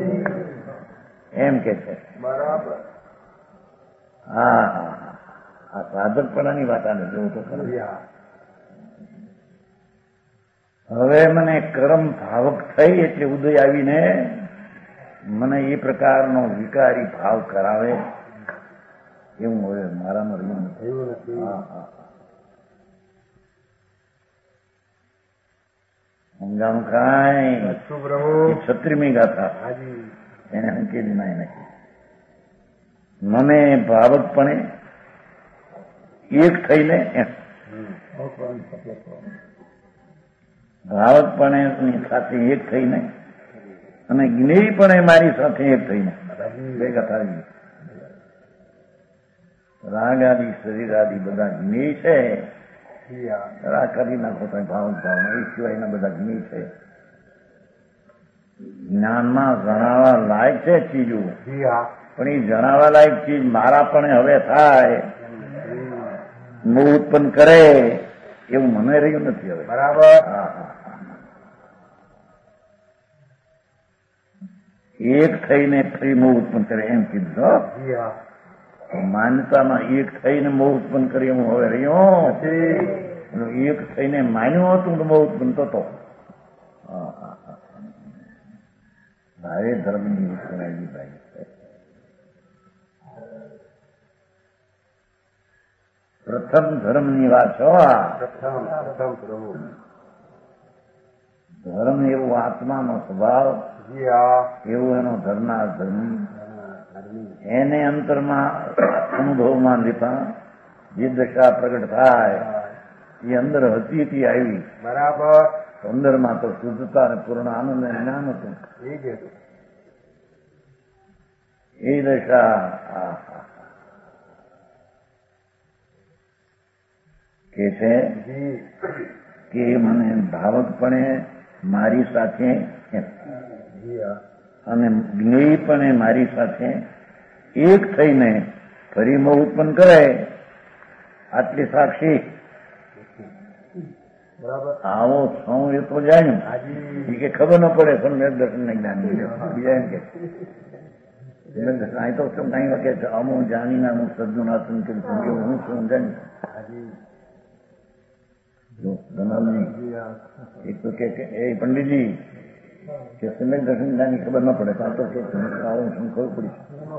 એમ કે છે. બરાબર. હા હા હા, આ સાધકપણાની વાત આને જોવું તો ખરું. હવે મને કર્મ ભાવક થઈ એટલે ઉદય આવીને મને એ પ્રકારનો વિકારી ભાવ કરાવે એવું હવે મારામાં રહ્યું નથી. હા હા, સમજાણું કાંઈ. 36મી ગાથા એને હંકેલી ના નથી. મને ભાવકપણે એક થઈને ભાવકપણે સાથે એક થઈને અને જ્ઞેયપણે મારી સાથે એક થઈને ભેગા થાય. રાગ આદિ શરીર આદિ બધા જ્ઞેય છે. કરી નાખો તો ભાવક ભાવના એ સિવાયના બધા જ્ઞેય છે. જ્ઞાનમાં જણાવવા લાયક છે ચીજો, પણ એ જણાવવા લાયક ચીજ મારા પણ હવે થાય મોહ ઉત્પન્ન કરે એવું મને રહ્યું નથી હવે. બરાબર. હા હા, એક થઈને ફરી મોહ ઉત્પન્ન કરે એમ કીધું. માન્યતામાં એક થઈને મોહ ઉત્પન્ન કરે એવું હવે રહ્યો. એક થઈને માન્યું હતું તો મોહ ઉત્પન્ન થતો. ભારે ધર્મની ઉત્પન્ન ભાઈ છે. પ્રથમ ધર્મની વાત છો. ધર્મ એવું આત્માનો સ્વભાવ, એવું એનો ધર્મના ધર્મી એને અંતરમાં અનુભવમાં લેતા જે દશા પ્રગટ થાય એ અંદર હતી તે આવી. બરાબર. અંદરમાં તો શુદ્ધતા અને પૂર્ણ આનંદ અને જ્ઞાન હતું. એ દશા કે છે કે મને ભાવકપણે મારી સાથે અને જ્ઞેયપણે મારી સાથે એક થઈને ફરી મોહ ઉત્પન્ન કરે આટલી સાક્ષી. બરાબર. આવો છું એ તો જાણ્યું કે ખબર ન પડે સમ્યક દર્શન ને જ્ઞાન બીજા એમ કે તો શું કઈ વખત છે અમુક જાણીને અમુક સજ્જનાથન કર્યું હું શું જાણ્યું. એક તો કે એ પંડિતજી કે સમ્યક દર્શન જ્ઞાની ખબર ન પડે તો કે આવું શું ખબર પડી.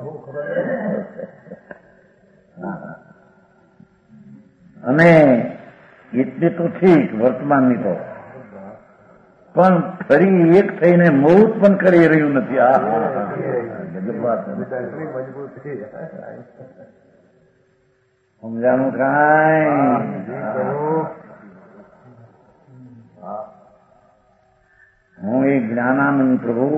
અને એટલે તો ઠીક વર્તમાનની તો, પણ ફરી એક થઈને મોહ ઉત્પન્ન કરી રહ્યું નથી. સમજાણું કાંઈ. હું એ જ્ઞાનાનંદ પ્રભુ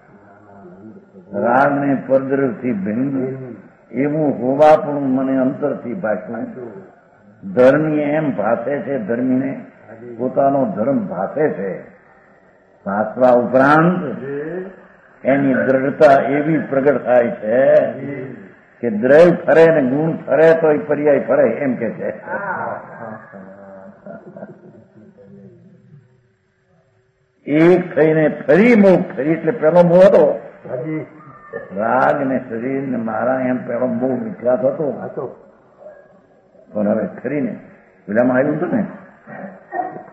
રાગ ને પરદ્રવથી ભિન્ન એવું હોવા પણ મને અંતરથી ભાષવું. ધર્મી એમ ભાષે છે, ધર્મીને પોતાનો ધર્મ ભાષે છે. ભાષવા ઉપરાંત એની દ્રઢતા એવી પ્રગટ થાય છે કે દ્રવ્ય ફરે ને ગુણ ફરે તો એ પર્યાય ફરે એમ કે છે. એક થઈને ફરી મોહ ફરી એટલે પેલો મોહ હતો રાગ ને શરીર ને મારા એમ પેલો બહુ મિથ્યા થતો, પણ હવે ખરીને પેલામાં આવ્યું હતું ને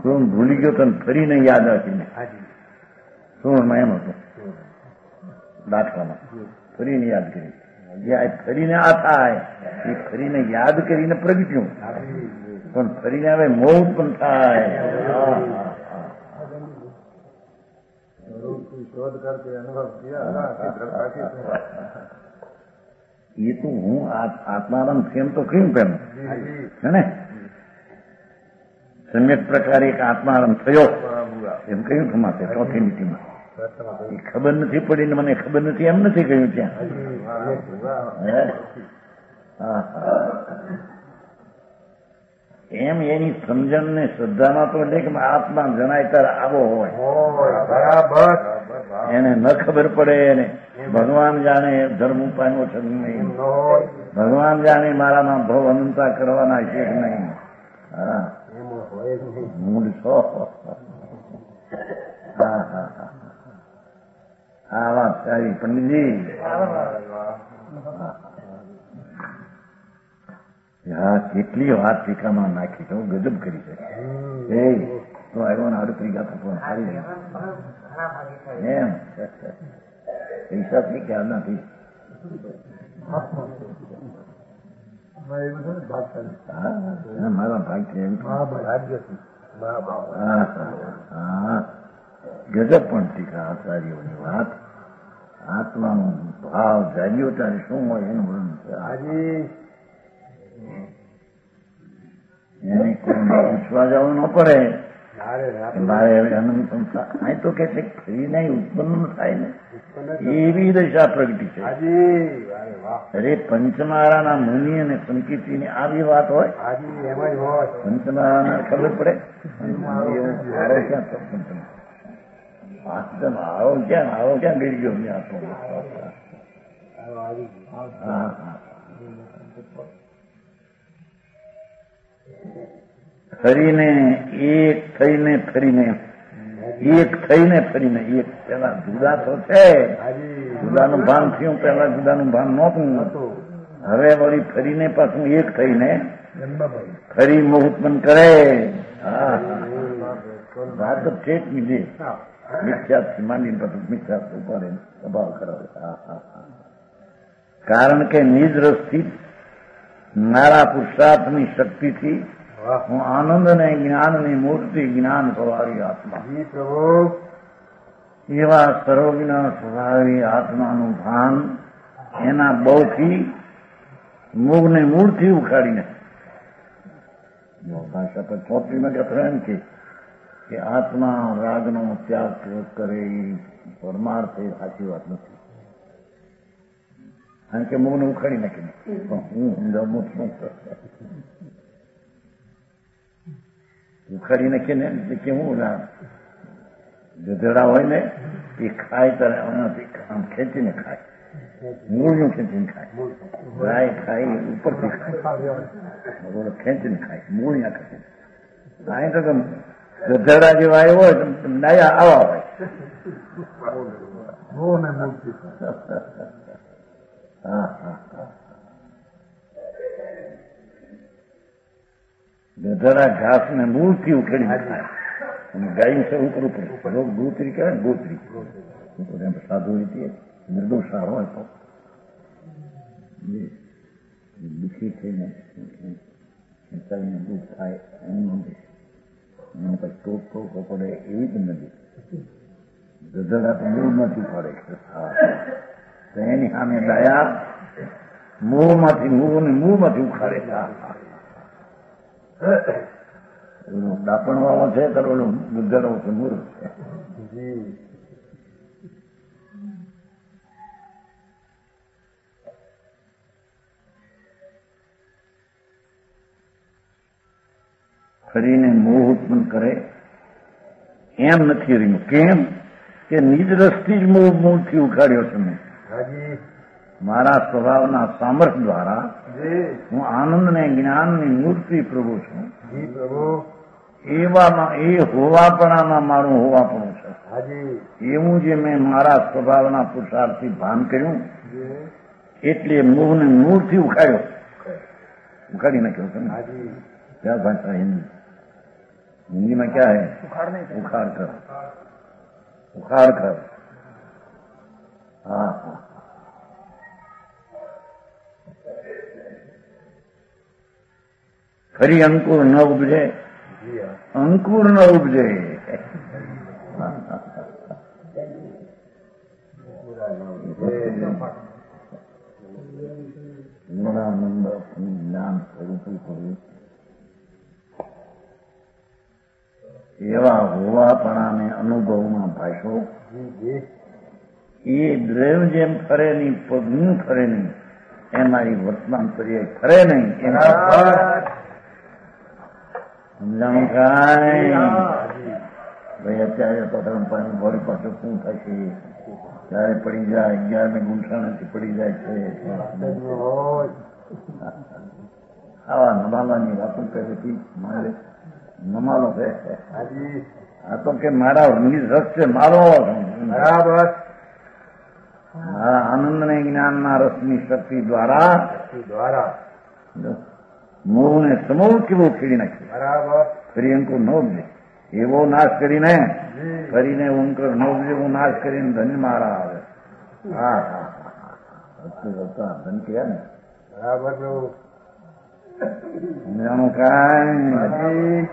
શું ભૂલી ગયો તો ફરીને યાદ રાખીને હાજી શું એમ હતું દાખલામાં ફરીને યાદ કરી જ્યાં ફરીને આ થાય એ ફરીને યાદ કરીને પ્રગટ્યું પણ ફરીને હવે મોહ ઉત્પન્ન થાય શોધ કરકે અનુભવ કિયા એ તો હું આત્માનંદ કેમ તો કહ્યું પેલું હે ને સમ્યક પ્રકારે એક આત્માનંદ થયો એમ કહ્યું તમારે ચોથી નીતિમાં એ ખબર નથી પડી ને મને ખબર નથી એમ નથી કહ્યું ત્યાં એમ એની સમજણ ને શ્રદ્ધામાં તો એટલે કે આત્મા જણાય ત્યારે આવો હોય બરાબર એને ન ખબર પડે ને ભગવાન જાણે ધર્મ ઉપાયનો છે નહીં ભગવાન જાણે મારામાં ભવ અનંતા કરવાના છે કે નહીં હા મૂળ છો હા હા હા આ વાત સારી પંડિતજી હા કેટલી વાત ટીકામાં નાખી તો ગજબ કરી છે એ તો આવ્યો ને આડત્રી ગાતા પણ સારી એમ પૈસા થી ક્યાં નથી મારા ભાઈ છે ગજબ પણ ટીકા આચાર્યોની વાત આત્માનો ભાવ જાગ્યો ત્યારે શું હોય એનું વર્ણન એને કોઈ પૂછવા જવું ન પડે મારે હવે અનંત સંસાર અહીં તો કે છે ફરી નહીં ઉત્પન્ન થાય ને એવી દશા પ્રગટી છે અરે પંચમહારાના મુનિ અને સંકીર્તિની આવી વાત હોય પંચમહારાને ખબર પડે આવો ક્યાં ગઈ ગયો હા ફરીને એક થઈને ફરીને એક થઈને ફરીને એક પેલા જુદા તો છે જુદાનું ભાન થયું પેલા જુદાનું ભાન નહોતું હવે વળી ફરીને પાછું એક થઈને ફરી મોહ ઉત્પન્ન કરે વાત છે જ બીજી મિથ્યાથી માંડીને પાછું મિથ્યા ઉપાડે સ્વભાવ કરાવે કારણ કે નિજ રસથી મારા પુરુષાર્થની શક્તિથી હું આનંદ અને જ્ઞાનની મૂર્તિ જ્ઞાન સ્વભાવી આત્મા એવા સર્વજ્ઞાન સ્વભાવી આત્માનું ભાન એના બહુથી મૂળને મૂળથી ઉખાડીને ભાષા પર ચોપડીમાં કથા એમ કે આત્મા રાગનો ત્યાગ કરે એ પરમાર્થ એ સાચી વાત નથી કારણ કે મૂળને ઉખાડી નાખીને હું સમજાવું શું ઉખાડી નાખીને કેવું ગધેડા હોય ને એ ખાય ત્યારે આમ ખેંચીને ખાય મૂળનું ખેંચીને ખાય ગાય ખાય ઉપરથી ખાય ખેંચીને ખાય મૂળ ના ખેંચીને અહીં તો ગધેડા જેવા આવ્યો હોય તો ડાયા આવા હોય હા હા ગધેડા ઘાસ ને મૂળથી ઉખેડીને ખાય અને ગાય છે ઉપર ગોત્રી કહેવાય ને ગોત્રી સાધુ રીતે નિર્દોષા હોય તો દુઃખી થઈને ખેંચાઈને દુઃખ થાય એનું નથી એનું કઈ ટોકો પડે એવી જ નથી ગધેડા તો મૂળમાંથી પડે તો એની સામે દયા મૂળમાંથી ઉખાડે દાપણ વાળો છે તો ઓલું ગધેડો છે મૂળ છે ફરીને મોહ ઉત્પન્ન કરે એમ નથી રહ્યું કેમ કે નિજ રસથી જ મૂળથી ઉખાડ્યો છે મેં મારા સ્વભાવના સામર્થ્ય દ્વારા હું આનંદ ને જ્ઞાનની મૂર્તિ પ્રભુ છું એવામાં એ હોવાપણામાં મારું હોવાપણું છે એવું જે મેં મારા સ્વભાવના પુરુષાર્થથી ભાન કર્યું એટલે મોહને મૂળથી ઉખાડી નાખ્યો છે ને ત્યાં ભાષા હિન્દી हिंदी में क्या है? उखाड़ कर, उखाड़ कर। हाँ हाँ, खरी अंकुर न उपजे, अंकुर न उपजे। નિરાનંદ જ્ઞાન સ્વરૂપી થયું એવા હોવાપણાને અનુભવમાં ભાષો એ દ્રવ જેમ ફરે નહીં, પગનું ફરે નહીં, એ મારી વર્તમાન પર્યાય ફરે નહીં. સમજાણું કાંઈ ભાઈ? અત્યારે તો પાણી વળી પાછું શું થશે? ત્યારે પડી જાય 11 ગુંઠાણાથી પડી જાય છે. આવા નમાલાની વાતો કરેથી મારે નમાલો છે. આ તો કે મારા રસ છે, મારો બરાબર. મારા આનંદને જ્ઞાનના રસની શક્તિ દ્વારા મોહને સમૂળ કેવો ખેડી નાખ્યો. બરાબર. ફરી અંકુર ન ઉપજે એવો નાશ કરીને, ફરીને અંકુર ન ઉપજે એવો નાશ કરીને ધન મારા આવે. હા હા હા, ધન કહેવાય ને. બરાબર. સમજાણું કાંઈ?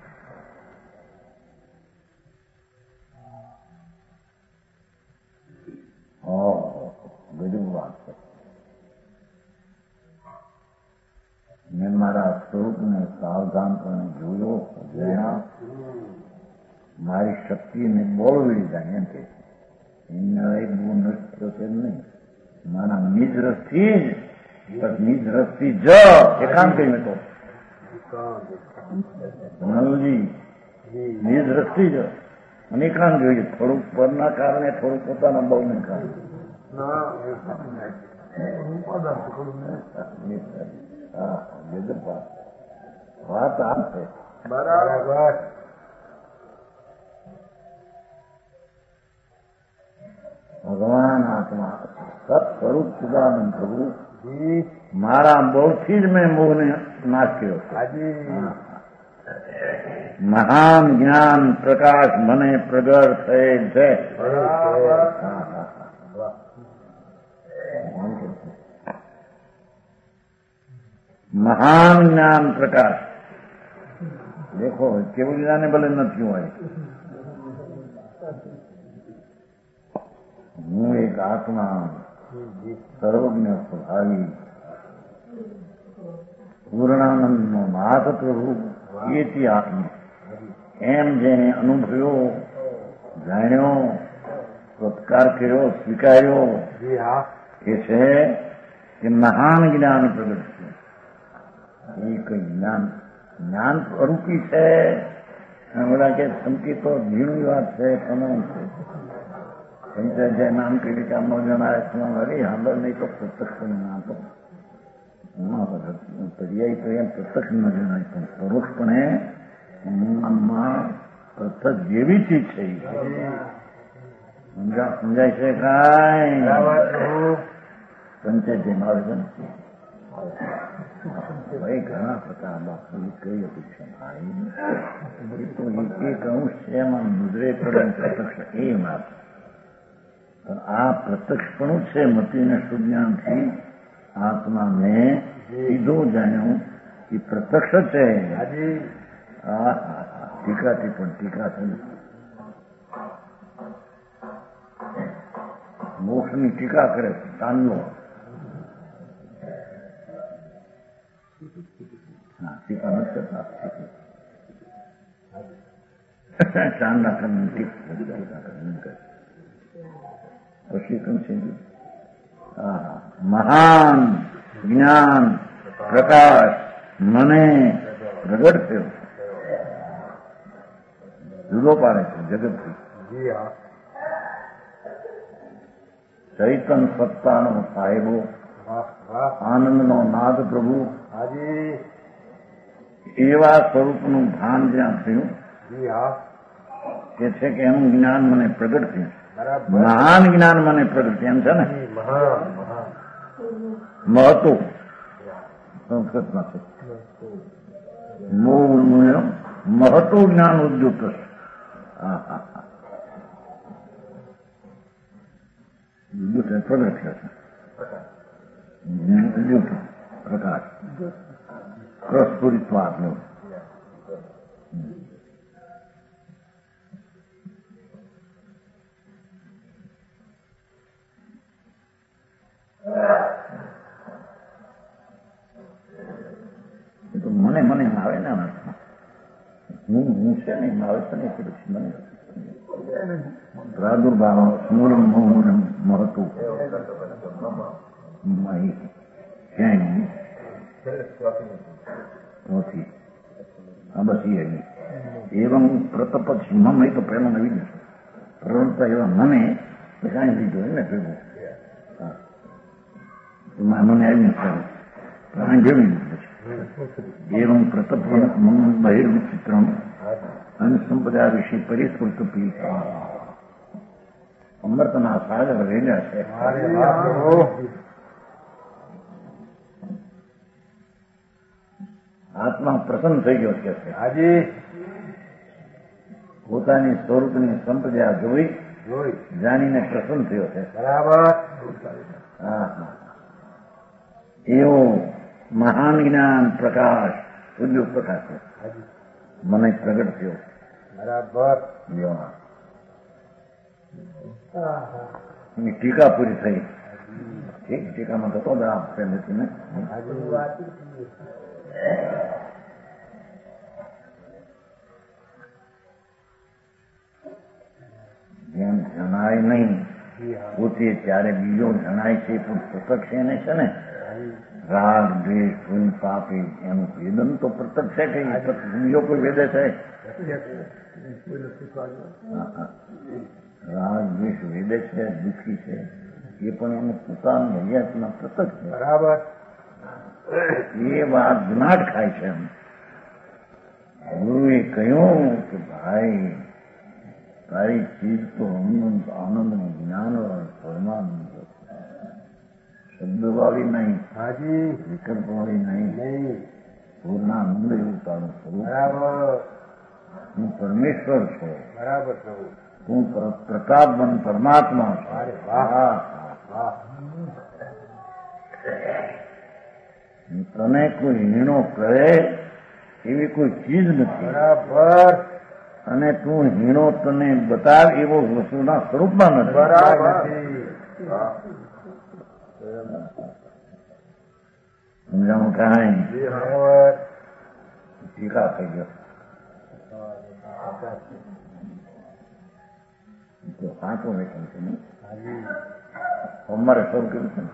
ગજબ વાત છે. મેં મારા સ્વરૂપને સાવધાનપણે જોયો, જોયા, મારી શક્તિને બોળવી જાય એમ કે એમના એક બહુ નષ્ટ છે નહીં. મારા નિજ રસથી જ, નિજ રસથી જ એકાંત કહ્યું તો નલજી નિજ રસથી જ અને એકાંત જોઈએ. થોડુંક પરના કારણે, થોડુંક પોતાના બહુને કારણે. વાત આ છે. બરાબર. ભગવાન આત્મા સત સ્વરૂપ સુદાનંદ પ્રભુ મારા બહુથી જ મેં મોહને નાશ કર્યો. મહાન જ્ઞાન પ્રકાશ મને પ્રગટ થયેલ છે. મહાન જ્ઞાન પ્રકાશ દેખો કેવું જાને ભલે નથી હોય. હું એક આત્મા સર્વજ્ઞ સ્વભાવી પૂર્ણાનંદનો નાથ પ્રભુ એથી આત્મા એમ જેને અનુભવ્યો, જાણ્યો, સત્કાર કર્યો, સ્વીકાર્યો એ છે કે મહાન જ્ઞાન પ્રગટ છે. એ કઈ જ્ઞાન જ્ઞાન સ્વરૂપી છે. બધા કે સંકેતો ઝીણી વાત છે, પણ છે નામ કહ્યું કે આમાં જણાય અરે સાંભળ નહીં તો પ્રત્યક્ષ ના તો પર્યાય તો એમ પ્રત્યક્ષ ન જણાય, પણ પરોક્ષપણે પ્રત્યક્ષ જેવી ચીજ છે. સમજાય છે કાંઈ? સંચય જેમ આવે છે ભાઈ ઘણા પ્રકાર બાપુ કઈ અપેક્ષા તો એક અંશ છે એમાં મુદ્રે પડે પ્રત્યક્ષ એ વાત. પણ આ પ્રત્યક્ષપણું છે મતીને સુજ્ઞાનથી આત્માને સીધો જાણ્યો એ પ્રત્યક્ષ છે. ટીકાથી પણ ટીકા છે. મોક્ષની ટીકા કરે છે ચાંદલો. ટીકા નથી કરતા. ચાંદા કરવાની ટીકા પછી કમ છે મહાન જ્ઞાન પ્રકાશ મને પ્રગટ થયો. જુદો પાડે છે જગતથી. ચૈતન સત્તાનો સાહેબો, આનંદનો નાદ પ્રભુ એવા સ્વરૂપનું ભાન જ્યાં થયું કે છે કે એનું જ્ઞાન મને પ્રગટ થયું. મહાન જ્ઞાન મને પ્રગટ એમ છે ને. મહત્વ સંસ્કૃતમાં છે. મહતો જ્ઞાન ઉદ્યુક્ત. પ્રગટ છે જ્ઞાન ઉદ્યુક્ત પ્રકાશ પ્રસ્ફુરિત્વાત્મ. તો મને આવે ને હું છે ને આવે છે ને મને પ્રાદુર્ભાવ મૂળમ મહુરમ મહતું ક્યાંય નથી. આ બસ એ એવમ પ્રતપત મમ એ તો પહેલો નવી જશે પ્રવૃત્તા એવા મને કાંઈ લીધો એને ભેગું મને આવી નથી પ્રાણ જેવી લીધું છે. એવમ પ્રતપ બહિર્વિચિત્રમ અનુસંપદા વિશે પરિસ્ફુર્ત પીતા અમૃતના સાગર વેલ્યા છે. આત્મા પ્રસન્ન થઈ ગયો છે. પોતાની સ્વરૂપની સંપદા જોઈ જાણીને પ્રસન્ન થયો છે. બરાબર. એવો મહાન જ્ઞાન પ્રકાશ ઉદ્યોગ પ્રકાશ છે મને પ્રગટ થયો. બરાબર. એની ટીકા પૂરી થઈ. ઠીક ટીકામાં થતો જ આ પહેલેથી ને જેમ જણાય નહીં પોતે ત્યારે બીજો જણાય છે પણ પ્રત્યક્ષ એને છે ને રાગ દ્વેષ પુણ્ય પાપ એનું વેદન તો પ્રત્યક્ષ છે કે બીજો કોઈ વેદે છે? રાગ દ્વેષ વેદે છે દુઃખી છે એ પણ એનું પોતાનું હૈયાતના પ્રત્યક્ષ છે. બરાબર. એ વાત જ્ઞાટ ખાય છે. ગુરુએ કહ્યું કે ભાઈ તારી ચીજ તો આનંદ નું જ્ઞાન પરમાનંદ શબ્દ વાળી નહીં, વિકલ્પ વાળી નહીં, પૂર્ણાનંદ એવું તારું સ્વરૂપ. હું પરમેશ્વર છું. બરાબર. હું પ્રતાપવન પરમાત્મા છું. તને કોઈ હીણો કરે એવી કોઈ ચીજ નથી. બરાબર. અને તું હીણો તને બતાવ એવો વસ્તુના સ્વરૂપમાં નથી. બરાબર. સમજાવું કાંઈ ટીકા થઈ ગયો. સાચું વેચન છે ને સોમવારે શરૂ કર્યું છે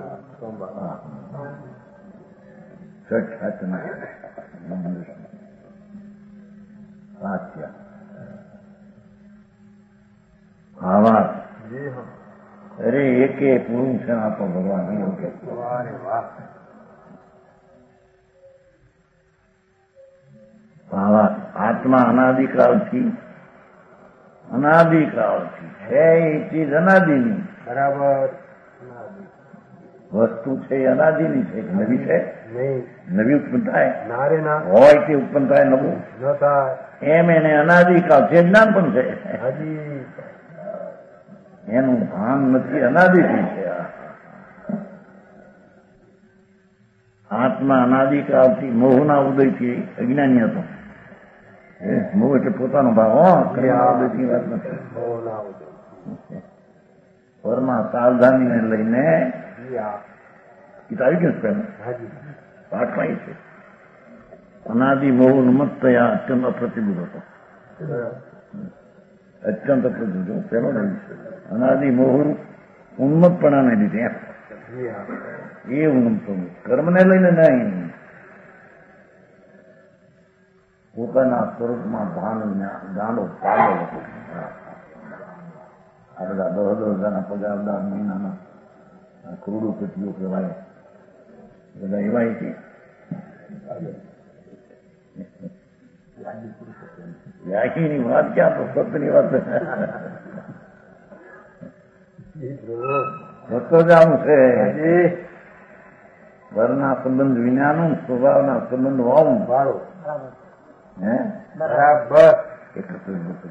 આવા. અરે એકે પૂરું છે આપો ભગવાન. આત્મા અનાદિકાળથી છે એ ચીજ અનાદિની. બરાબર. વસ્તુ છે એ અનાદિની છે. નવી છે નવી ઉત્પન્ન થાય હોય તે ઉત્પન્ન થાય નવું એમ એને અનાદિકાળ છે. જ્ઞાન પણ છે એનું ભાન નથી. અનાદિથી છે. આત્મા અનાદિકાળથી મોહના ઉદયથી અજ્ઞાની હતો. મોહ એટલે પોતાનો ભાવ. ઉદયની વાત નથી. પરમાં સાવધાનીને લઈને આવી ગયું છે પાઠમાં એ છે. અનાદિ મોહ ઉન્મત્ત થયા અત્યંત અપ્રતિબુદ્ધ હતો. અત્યંત અપ્રતિબુદ્ધ પેલો નહીં. અનાદિ મોહ ઉન્મત્તપણાને લીધે એ ઉન્મત્ત કર્મને લઈને નહીં, પોતાના સ્વરૂપમાં ભાન ગાંડો પાડો હતો. આ બધા 10,000 પગારદાર મહિનાના કરોડોપતિઓ કહેવાય બધા એવાય છે. વ્યાખીની વાત ક્યાં તો સત્યની વાત સત્ય જ આવું છે. ઘરના સંબંધ વિનાનું સ્વભાવના સંબંધ હોવું. હે બરાબર. એકત્રિત ભક્ત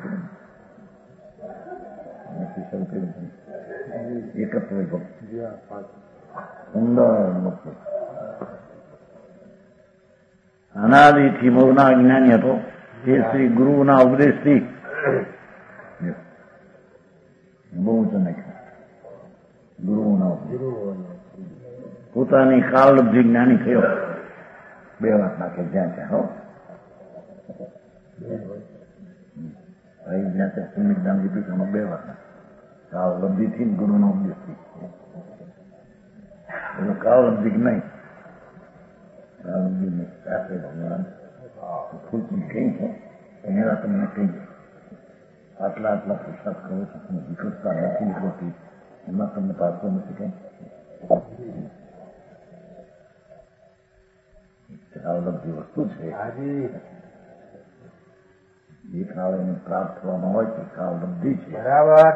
એકત્રિત ભક્ત સુંદર ભક્ત અનાદિથી મોરના અજ્ઞાની હતો તે શ્રી ગુરુના ઉપદેશથી બહુ ઊંચો ગુરુના પોતાની કાલબ્ધિ જ્ઞાની થયો. બે વાત નાખે જ્યાં ત્યાં હો જ્યાં ત્યાં સુમિત નામ લીધું બે વાત કાલબ્ધિથી ગુરુનો ઉપદેશથી એનું કાલબ્ધિ નહીં સાથે ભગવાન ફૂલથી કઈ છે એના તમને કઈ આટલા પુરસાદ કરો છો તમે વિકૃતતા નથી નીકળતી એમાં તમને પાછો નથી કઈ કાલબ્ધિ વસ્તુ છે. જે કાળ એને પ્રાપ્ત થવામાં હોય છે કાલબ્ધિ છે. બરાબર.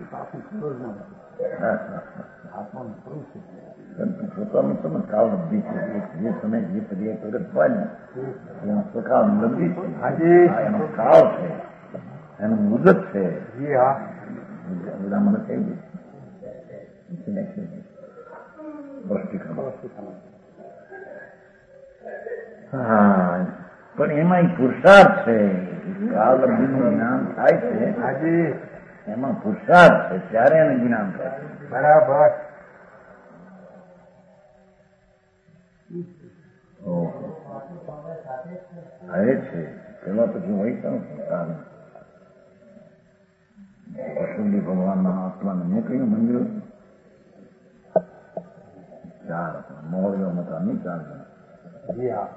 પોતાનું તમે કાલબ્ધિ છે જે સમય જે પર્યાય પ્રગટ હોય ને એનો સ્વકાળ લબ્ધિ છે. એનો કાળ છે એનું મુદત છે. બધા મને કહી દે હા પણ એમાં પુરુષાર્થ છે. કાલબ્ધિનું જ્ઞાન થાય છે એમાં પુરુષાર્થ છે ત્યારે એને જ્ઞાન થાય છે. બરાબર. આવે છે પેલા પછી હોય છે કૃષ્ણજી ભગવાનના આત્માને મેં કહ્યું મંદિર 4 મોહળીઓમાં હતા નહીં 4 જણા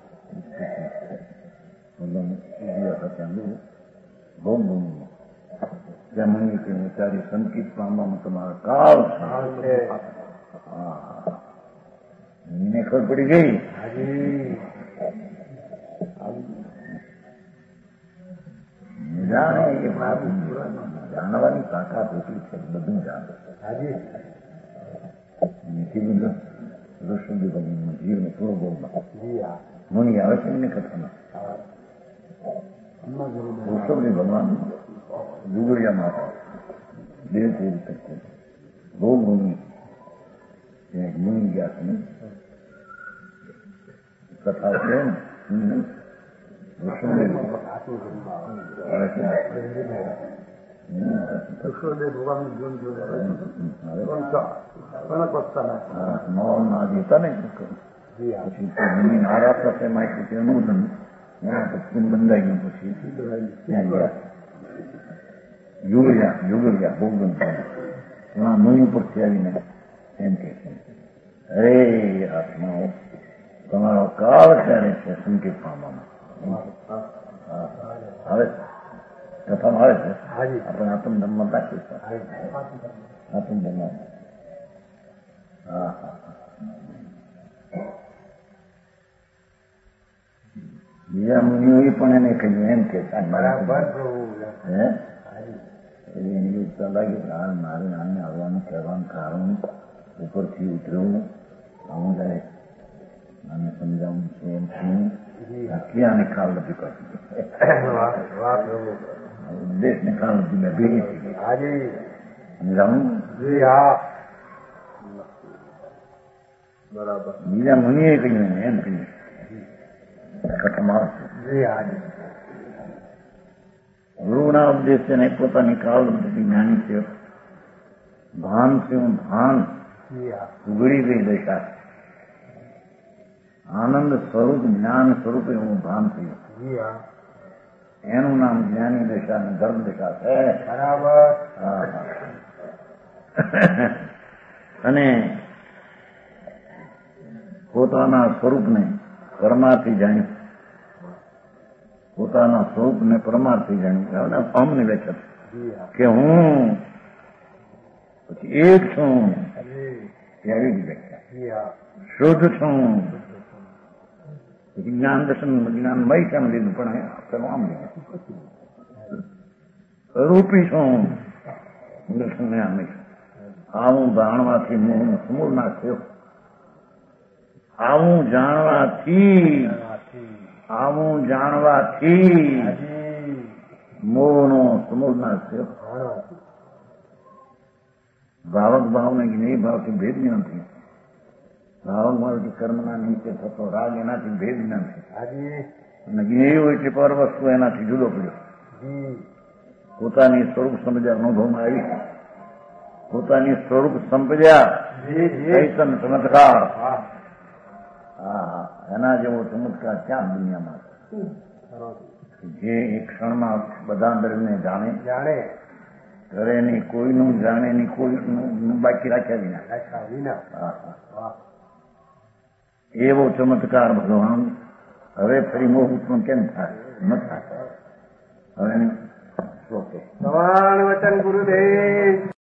બહુ ત્યાં મને કે તારી સંકિત પામવામાં તમારા કાળ છે. એને ખબર પડી ગઈ જાણે એ જાણવાની તાકાત એટલી છે બધું જાણે. ઋષિ જીવને પૂરો બોલમાં મુનિ આવે છે એમને કથામાં ઋષભજી ભગવાન ગુગળિયામાં હતા. બે રીતે બહુ મુનિ મુનિ ગયા છે કથા છે ને ઋષભદેવ બંધાઈ ગયું પછી યુગલિયા બહુ એમાં મુનિ પરથી આવીને એમ કે અરે આત્માઓ તમારો કાળ ક્યારે છે સંકેત પામવામાં આવે કથામાં આવે છે. આપણે આત્મધર્મ રાખીશું આત્મધર્મ. હા બીજા મુનિઓએ પણ એને કહ્યું એમ કે એની યોગતા લાગી હાલ મારે આને આવવાનું કહેવાનું કારણ ઉપરથી ઉતરવું આવું જાય આને સમજાવું છે એમ છું ક્યાંને ખાલ નથી કરતી દેશને ખાલ નથી મેં ભેગી થઈ સમજાવું. બીજા મુનિએ કહ્યું એમ કહ્યું કથામાં ગુરુના ઉપદેશ ને પોતાની કાલબ્ધિ જ્ઞાની છે. ભાન થયું ભાન ઉઘડી ગઈ દશા આનંદ સ્વરૂપ જ્ઞાન સ્વરૂપે હું ભાન થયું એનું નામ જ્ઞાની દશા અને ધર્મ દશા છે. બરાબર. અને પોતાના સ્વરૂપને પરમાર્થી જાણ્યું પોતાના સ્વરૂપને પરમાર્થી જાણ્યું અમને બેઠક કે હું પછી એક છું એવી જ વ્યાખ્યા શુદ્ધ છું પછી જ્ઞાન દર્શન જ્ઞાનમય કેમ લીધું પણ પેલું આમ લીધું રૂપી છું દર્શન આમ આવું જાણવાથી હું સમૂળ નાખ્યો આવું જાણવાથી આવું જાણવાથી હાજી મોહનો સમૂળનાશ થયો. જાણવાથી ભાવક ભાવને જ્ઞેય ભાવથી ભેદ નથી. ભાવક ભાવથી કર્મના નીચે થતો રાગ એનાથી ભેદ નથી. હાજી અને જ્ઞેય હોય તે પર વસ્તુ એનાથી જુદો પડ્યો. જી પોતાની સ્વરૂપ સમજ્યા અનુભવમાં આવી. પોતાની સ્વરૂપ સમજ્યા જી જી ચૈતન ચમત્કાર. વાહ હા, એના જેવો ચમત્કાર ક્યાં દુનિયામાં છે? સરસ જે એક ક્ષણમાં બધા દ્રવ્યને જાણે, જાણે કરે નહીં, કોઈનું જાણે નહીં, કોઈનું બાકી રાખ્યા વિના. લખા વિના હા, હા. વાહ એવો ચમત્કાર ભગવાન હવે ફરી મોહ ઉત્પન્ન કેમ થાય? ન થાય. હવે શ્લોકે સવાન વચન ગુરુદેવ